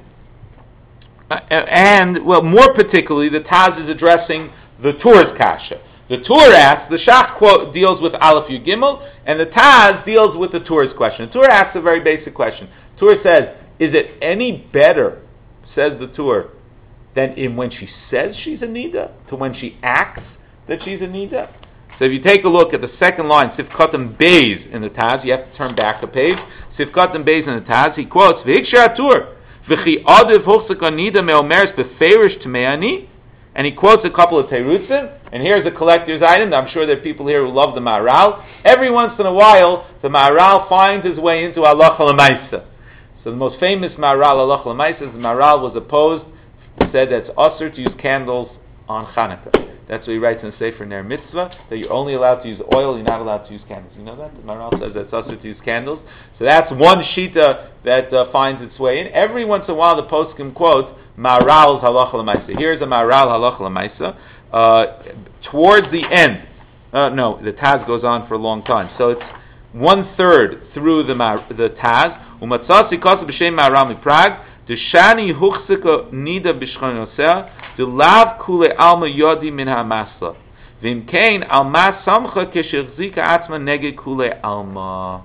uh, and well, more particularly, the Taz is addressing the Tur's kasha. The Tur asks, the Shach quote deals with Aleph Yud Gimel, and the Taz deals with the Tur's question. The Tur asks a very basic question. Tur says, is it any better, says the Tur, than in when she says she's a nida to when she acts that she's a nida? So if you take a look at the second line, Sifkat Beis in the Taz, you have to turn back a page. Sifkat Beis in the Taz, he quotes, V'ikshar Tur, V'chi adiv hochsek anida me'omeres beferish t'me'ani, and he quotes a couple of terutzim, and here's a collector's item. I'm sure there are people here who love the Maharal. Every once in a while, the Maharal finds his way into halacha l'maisa. So the most famous Maharal halacha l'maisa is the Maharal was opposed, said that it's usher to use candles on Hanukkah. That's what he writes in the Sefer Ner Mitzvah, that you're only allowed to use oil, you're not allowed to use candles. You know that? The Maharal says that it's usher to use candles. So that's one shita that uh, finds its way in. Every once in a while the poskim quotes Maharal's halacha l'maisa. Here's a Maharal halacha l'maisa. Uh, towards the end, uh, no, the Taz goes on for a long time. So it's one third through the Mar- the Taz. Umatzasi kosa b'shem Maharal miPrag. Deshani huchsika nida b'shchonoseh. The lav kule alma yodi min hamasla. Vim kain alma samcha keshechzika atzma neged kule alma.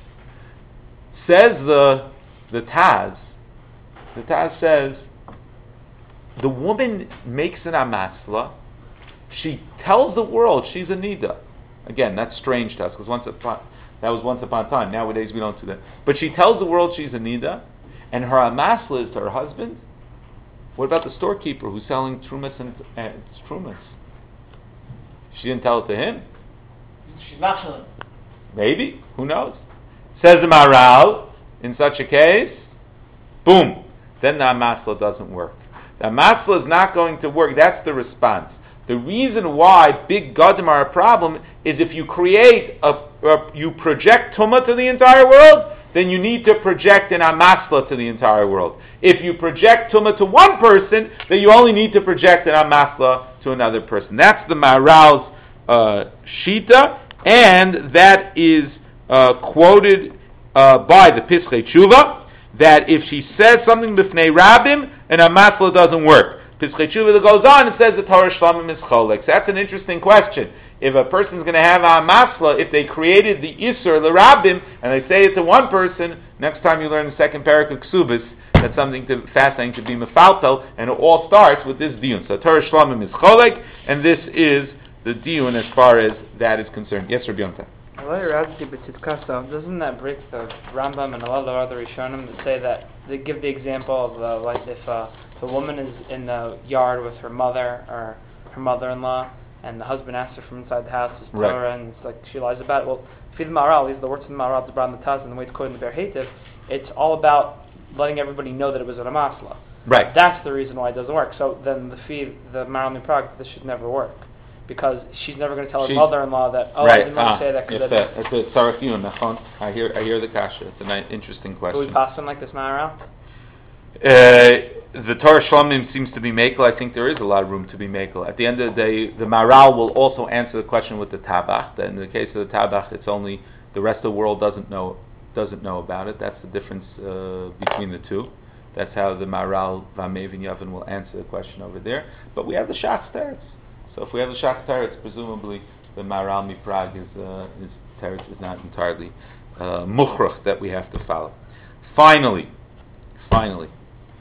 Says the the Taz. The Taz says the woman makes an amasla. She tells the world she's a nida. Again, that's strange to us because once upon that was once upon a time. Nowadays we don't do that. But she tells the world she's a nida, and her amasla is to her husband. What about the storekeeper who's selling trumas and uh, trumas? She didn't tell it to him. She's not selling. Maybe. Who knows? Says the Maharal, in such a case, boom, then the amasla doesn't work. The amasla is not going to work. That's the response. The reason why big gadim are a problem is if you create, a, a you project tumah to the entire world, then you need to project an amasla to the entire world. If you project tumah to one person, then you only need to project an amasla to another person. That's the Maharal's uh, shita, and that is uh, quoted uh, by the Pischei Tshuva, that if she says something b'fnei rabim, an amasla doesn't work. Pischei Tshuva goes on and says the Torah Shlamim is cholek. So that's an interesting question. If a person's going to have a masla, if they created the Isur, the Rabbim, and they say it to one person, next time you learn the second parak of Ksubis, that's something to, fascinating to be mefaltel, and it all starts with this diyun. So Torah Shlamim is cholek, and this is the diyun as far as that is concerned. Yes, Rabbi Yonatan. Doesn't that break the Rambam and a lot of the other Rishonim that say that they give the example of uh, like if uh, the woman is in the yard with her mother or her mother-in-law, and the husband asks her from inside the house, it's Torah, right, and it's like she lies about it. Well, if the Maharal, these are the words of the Maharal, the Bran the Taz, and the way it's quoted in the Ber Heitev, it's all about letting everybody know that it was an amasla. Right. That's the reason why it doesn't work. So then the fee, the Maharal in Prague, this should never work. Because she's never going to tell her she, mother-in-law that, oh, right. I didn't want ah, to say that because it's a Sarach Yun. I hear, I hear the kasha. It's an interesting question. Do we pass him like this, Maharal? Uh, the Torah Shlamim seems to be makel. I think there is a lot of room to be makel. At the end of the day, the Maharal will also answer the question with the tabach. That in the case of the tabach, it's only the rest of the world doesn't know doesn't know about it. That's the difference uh, between the two. That's how the Maharal Vamevin Yavin will answer the question over there. But we have the Shach's teretz. So if we have the Shach Teretz, presumably the Maharal Miprag is, uh, is Teretz is not entirely uh, mukhrach that we have to follow. Finally, finally,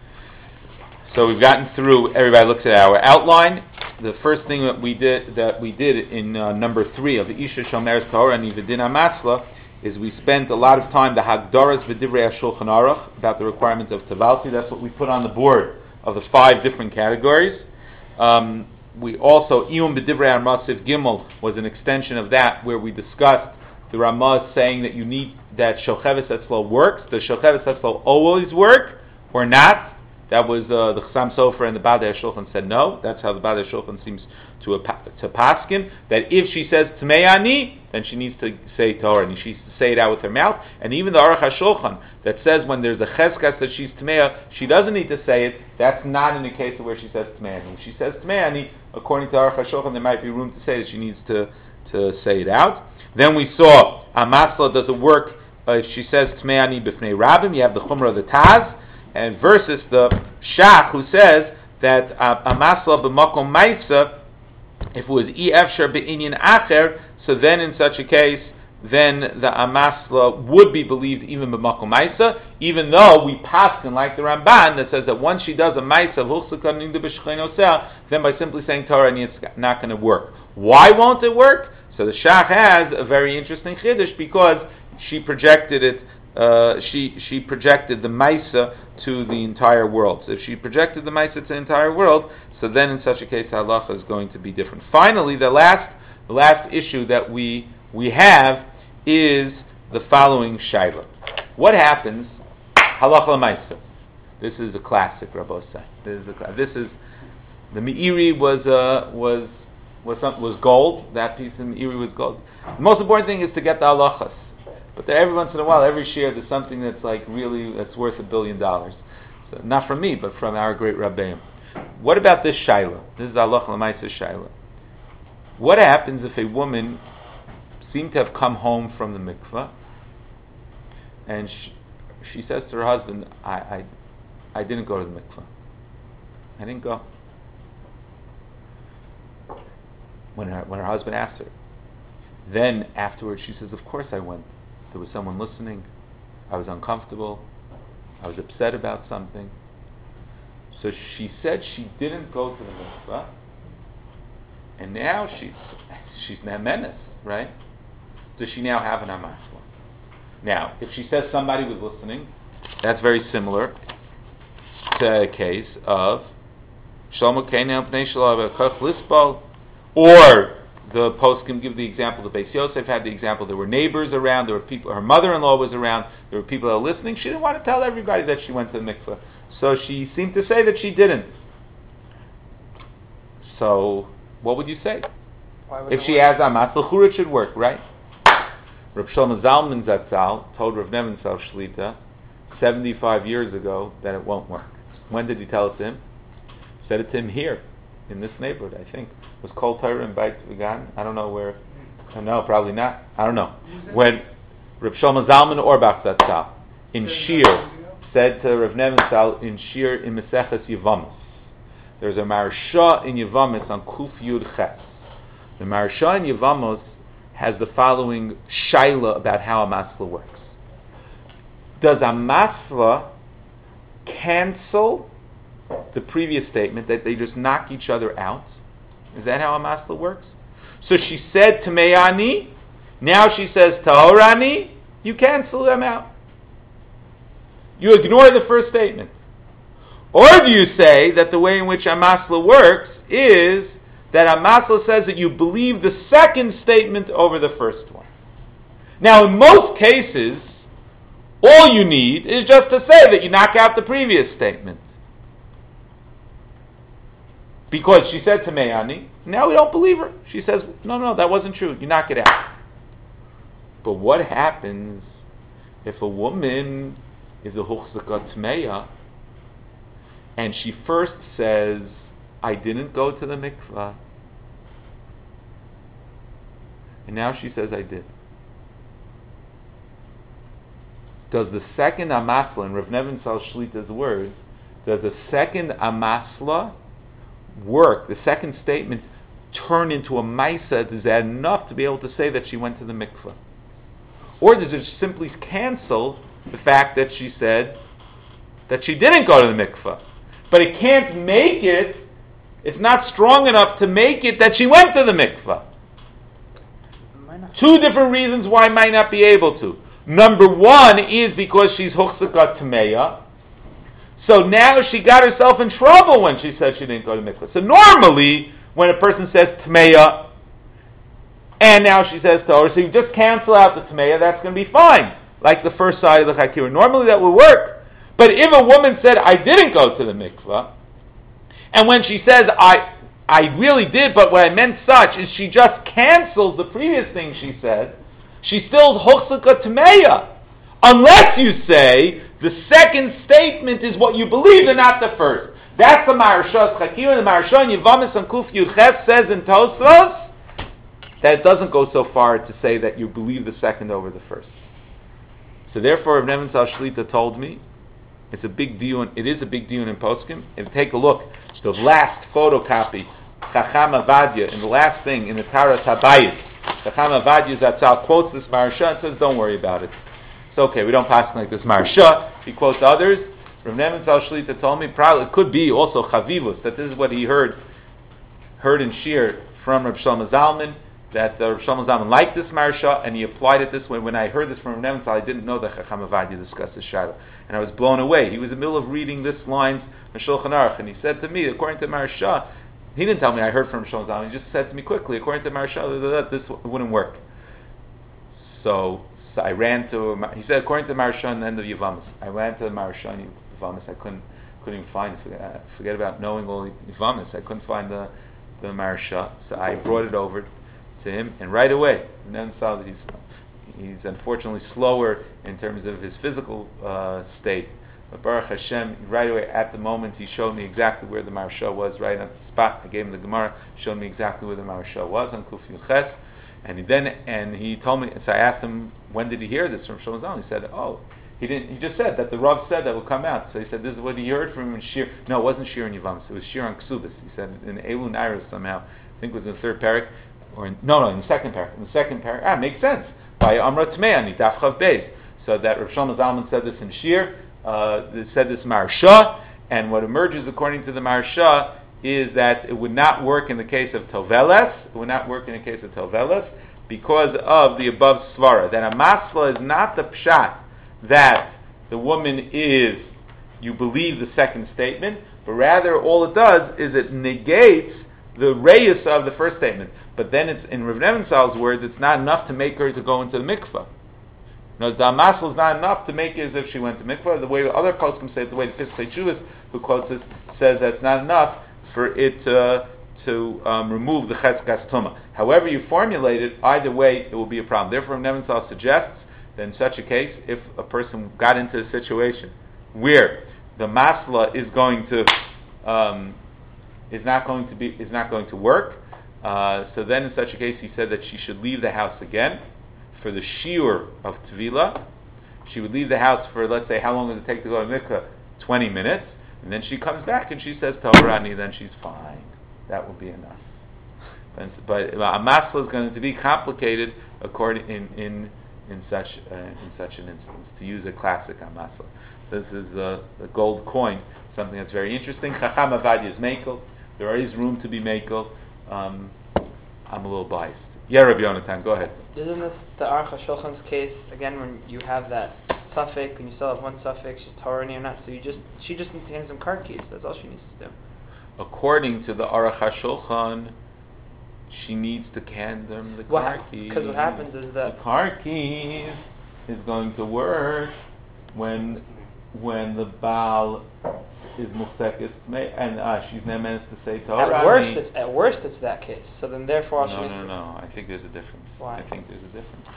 so we've gotten through. Everybody looks at our outline. The first thing that we did that we did in uh, number three of the Isha Shomer Torah and Yvedina Masla is we spent a lot of time the Hagdaras V'Divrei HaShulchan Aruch about the requirements of Tavalti. That's what we put on the board of the five different categories. Um, we also Iyum B'Divrei HaMasiv Gimel was an extension of that, where we discussed the Ramah saying that you need that Shocheves Etzlo works. Does Shocheves Etzlo always work or not? That was uh, the Chassam Sofer and the Badei HaShulchan said no. That's how the Badei HaShulchan seems to uh, to paskin, that if she says Tmei Ani, then she needs to say Torah, and she needs to say it out with her mouth. And even the Aruch HaShulchan that says when there's a cheskas that she's Tmei, she doesn't need to say it. That's not in the case of where she says Tmei Ani. If she says Tmei Ani, according to Aruch HaShulchan, there might be room to say that she needs to, to say it out. Then we saw Amasla doesn't work uh, if she says Tmei Ani B'fnei Rabbim. You have the Chumrah of the Taz, and versus the Shach who says that uh, Amasla b'makom Maisa, if it was I Efshar be'inyan Acher, so then in such a case, then the Amasla would be believed even b'makom Maisa, even though we paskin like the Ramban that says that once she does a Maisa, then by simply saying Torah, it's not going to work. Why won't it work? So the Shach has a very interesting chiddush because she projected it. Uh, she she projected the Maisa to the entire world. So if she projected the Maisa to the entire world, so then in such a case, halacha is going to be different. Finally, the last the last issue that we we have is the following shaila. What happens? Halacha l'maisa. This is a classic, Rabbosai. This is a, this is the Meiri was uh, was was something was gold. That piece of Meiri was gold. The most important thing is to get the halachas. But there, every once in a while, every year, there's something that's like really that's worth a billion dollars. So not from me, but from our great Rabbeim. What about this shaila? This is halacha l'maisa shaila. What happens if a woman seemed to have come home from the mikvah, and she, she says to her husband, I, I, I didn't go to the mikvah. I didn't go. When her, when her husband asked her. Then afterwards she says, of course I went. There was someone listening. I was uncomfortable. I was upset about something. So she said she didn't go to the mikvah, and now she's she's menace, right? Does she now have an amasla? Now, if she says somebody was listening, that's very similar to a case of Shlomo Kenan Pnei Shalav Kach Lisbal, or the post can give the example. The Beis Yosef had the example. There were neighbors around. There were people. Her mother-in-law was around. There were people that were listening. She didn't want to tell everybody that she went to the mikveh, so she seemed to say that she didn't. So, what would you say if she has amas? L'chura, it should work, right? Reb Shlomo Zalman Zatzal told Rav Nebenzahl Shlita seventy-five years ago that it won't work. When did he tell it to him? He said it to him here, in this neighborhood, I think. It was Kol Torah in Beit Vegan. I don't know where. I know, probably not. I don't know. When Reb Shlomo Zalman Auerbach Zatzal in Shir said to Rav Nebenzahl in Shir in Meseches Yevamos. There's a Maharsha in Yevamos on Kuf Yud Ches. The Maharsha in Yevamos has the following shaila about how a masla works. Does a masla cancel the previous statement that they just knock each other out? Is that how a masla works? So she said to Meyani, now she says Tahorani, you cancel them out. You ignore the first statement. Or do you say that the way in which a masla works is that a masla says that you believe the second statement over the first one? Now, in most cases, all you need is just to say that you knock out the previous statement. Because she said to Meyani, now we don't believe her. She says, no, no, that wasn't true. You knock it out. But what happens if a woman is a huchzaka tmeya and she first says, I didn't go to the mikvah, and now she says I did? Does the second amasla, in Rav Nebenzahl Shlita's words, does the second amasla work, the secend statement, turn into a maisa? Is that enough to be able to say that she went to the mikveh? Or does it simply cancel the fact that she said that she didn't go to the mikveh? But it can't make it, it's not strong enough to make it that she went to the mikveh. Two different reasons why I might not be able to. Number one is because she's huchzakat tmeya. So now she got herself in trouble when she said she didn't go to mikveh. So normally, when a person says tmeya, and now she says Torah, so you just cancel out the tmeya, that's going to be fine. Like the first side of the chakira. Normally that would work. But if a woman said, I didn't go to the mikveh, and when she says, I I really did, but what I meant such is she just cancels the previous thing she said, she's still hochzaka tmeya. Unless you say, the second statement is what you believe and not the first. That's the Maharsha's chakira. The Maharsha in Yevamis and Kuf Yuches says in Tosfos that it doesn't go so far to say that you believe the second over the first. So therefore, Rav Neven Zal Shlita told me, it's a big deal. It is a big deal in Poskim. And take a look, the last photocopy, Chacham Avadia, in the last thing in the Taras Habayis, Chacham Avadia Zatzal quotes this Maharsha and says, "Don't worry about it. It's okay. We don't pass like this Maharsha." He quotes others. Rav Neven Zal Shlita told me probably it could be also Chavivus, that this is what he heard heard in Shir from Rav Shlomo Zalman, that uh, Rav Shlomo Zalman liked this Maharsha and he applied it this way. When I heard this from Rav Neven Zal, I didn't know that Chacham Avadia discussed this Shiloh, and I was blown away. He was in the middle of reading this lines in Shulchan Aruch, and he said to me, according to Maharsha, he didn't tell me I heard from Shlomo Zalman. He just said to me quickly, according to Maharsha, this wouldn't work. So, so I ran to. He said, according to Maharsha, in the end of Yevamis, I ran to the Maharsha in Yevamis. I couldn't, couldn't even find it. Forget, forget about knowing all Yevamis. I couldn't find the the Maharsha. So I brought it over to him, and right away, and then saw that he's he's unfortunately slower in terms of his physical uh, state. But Baruch Hashem, right away at the moment, he showed me exactly where the Maharsha was, right at the spot. I gave him the Gemara, showed me exactly where the Maharsha was on Kuf Yuches, and he then and he told me. So I asked him, when did he hear this from Shlomo Zalman? He said, oh, he didn't. He just said that the Rav said that would come out. So he said, this is what he heard from him in Shir. No, it wasn't Shir in Yevamis. It was Shir on Ksubis. He said in Elun Iris somehow. I think it was in the third parak, or in, no, no, in the second parak. In the second parak, ah, makes sense. By Amra Tmeani Daf Chav Beis. So that Rav Shlomo Zalman said this in Shir. Uh, they said this Maharsha, and what emerges according to the Maharsha is that it would not work in the case of Toveles. It would not work in the case of Toveles because of the above svara. That a masla is not the pshat that the woman is, you believe the second statement, but rather all it does is it negates the reyus of the first statement. But then it's, in Rav Neven Zal's words, it's not enough to make her to go into the mikveh. No, the masl is not enough to make it as if she went to mikveh. The way the other poskim say it, the way the Pischei Teshuvos, who quotes this, says that it's not enough for it uh, to um, remove the cheskas tuma. However you formulate it, either way it will be a problem. Therefore, Neven Zal suggests that in such a case, if a person got into a situation where the masla is going to um, is not going to be is not going to work, uh, so then in such a case, he said that she should leave the house again. For the shiur of Tvila, she would leave the house for, let's say, how long does it take to go to mikveh? twenty minutes. And then she comes back and she says, Taurani, then she's fine. That will be enough. But, but a masla is going to be complicated according in in, in such uh, in such an instance. To use a classic masla. This is a, a gold coin, something that's very interesting. Chacham Avadia is mekel. There is room to be mekel. Um, I'm a little biased. Yeah, Rabbi Yonatan, go ahead. Isn't this the Aruch HaShulchan's case, again, when you have that suffix, and you still have one suffix, she's Torani or not, so you just, she just needs to hand some card keys, that's all she needs to do. According to the Aruch HaShulchan, she needs to hand them the What car ha- keys. Because what happens is that... The car keys is going to work when when the Baal is Musekis, and uh, she's nemenis to say Torah. At worst, it's, at worst, it's that case. So then, therefore, No, she no, no. I think there's a difference. Why? I think there's a difference.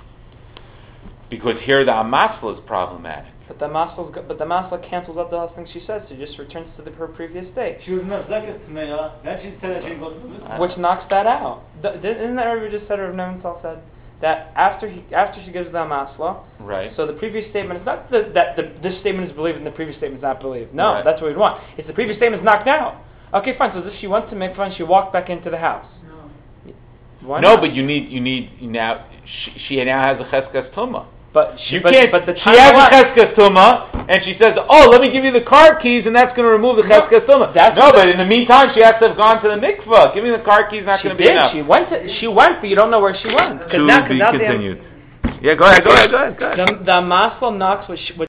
Because here the Amasla is problematic. But the masla, but the masla cancels out the last thing she says. She just returns to the, her previous state, She was mezekes tmeya, then she said that she didn't go to the mikveh. which knocks that out. The, isn't that what we just said? Rav Neven Zal said that after he, after she gives the masla, Right. so the previous statement is not the, that the, this statement is believed and the previous statement is not believed. No, Right. that's what we'd want. It's the previous statement is knocked out. Okay, fine. So this, she went to mikvah and she walked back into the house. No. Why no, not? but you need you need now. She, she now has a cheskas tumah. But she, You but, can't. But the she time has a elapsed. cheskas tumah, and she says, "Oh, let me give you the car keys, and that's going to remove the No, cheskas tumah." that's No, what but the- in the meantime, she has to have gone to the mikvah. Giving the car keys is not She going to did. be enough. She went. To, she went, but you don't know where she went. 'Cause To now, 'cause be now the- continued. Yeah, go ahead. Go ahead. Go ahead. Go ahead. The, the Maslom Knox was.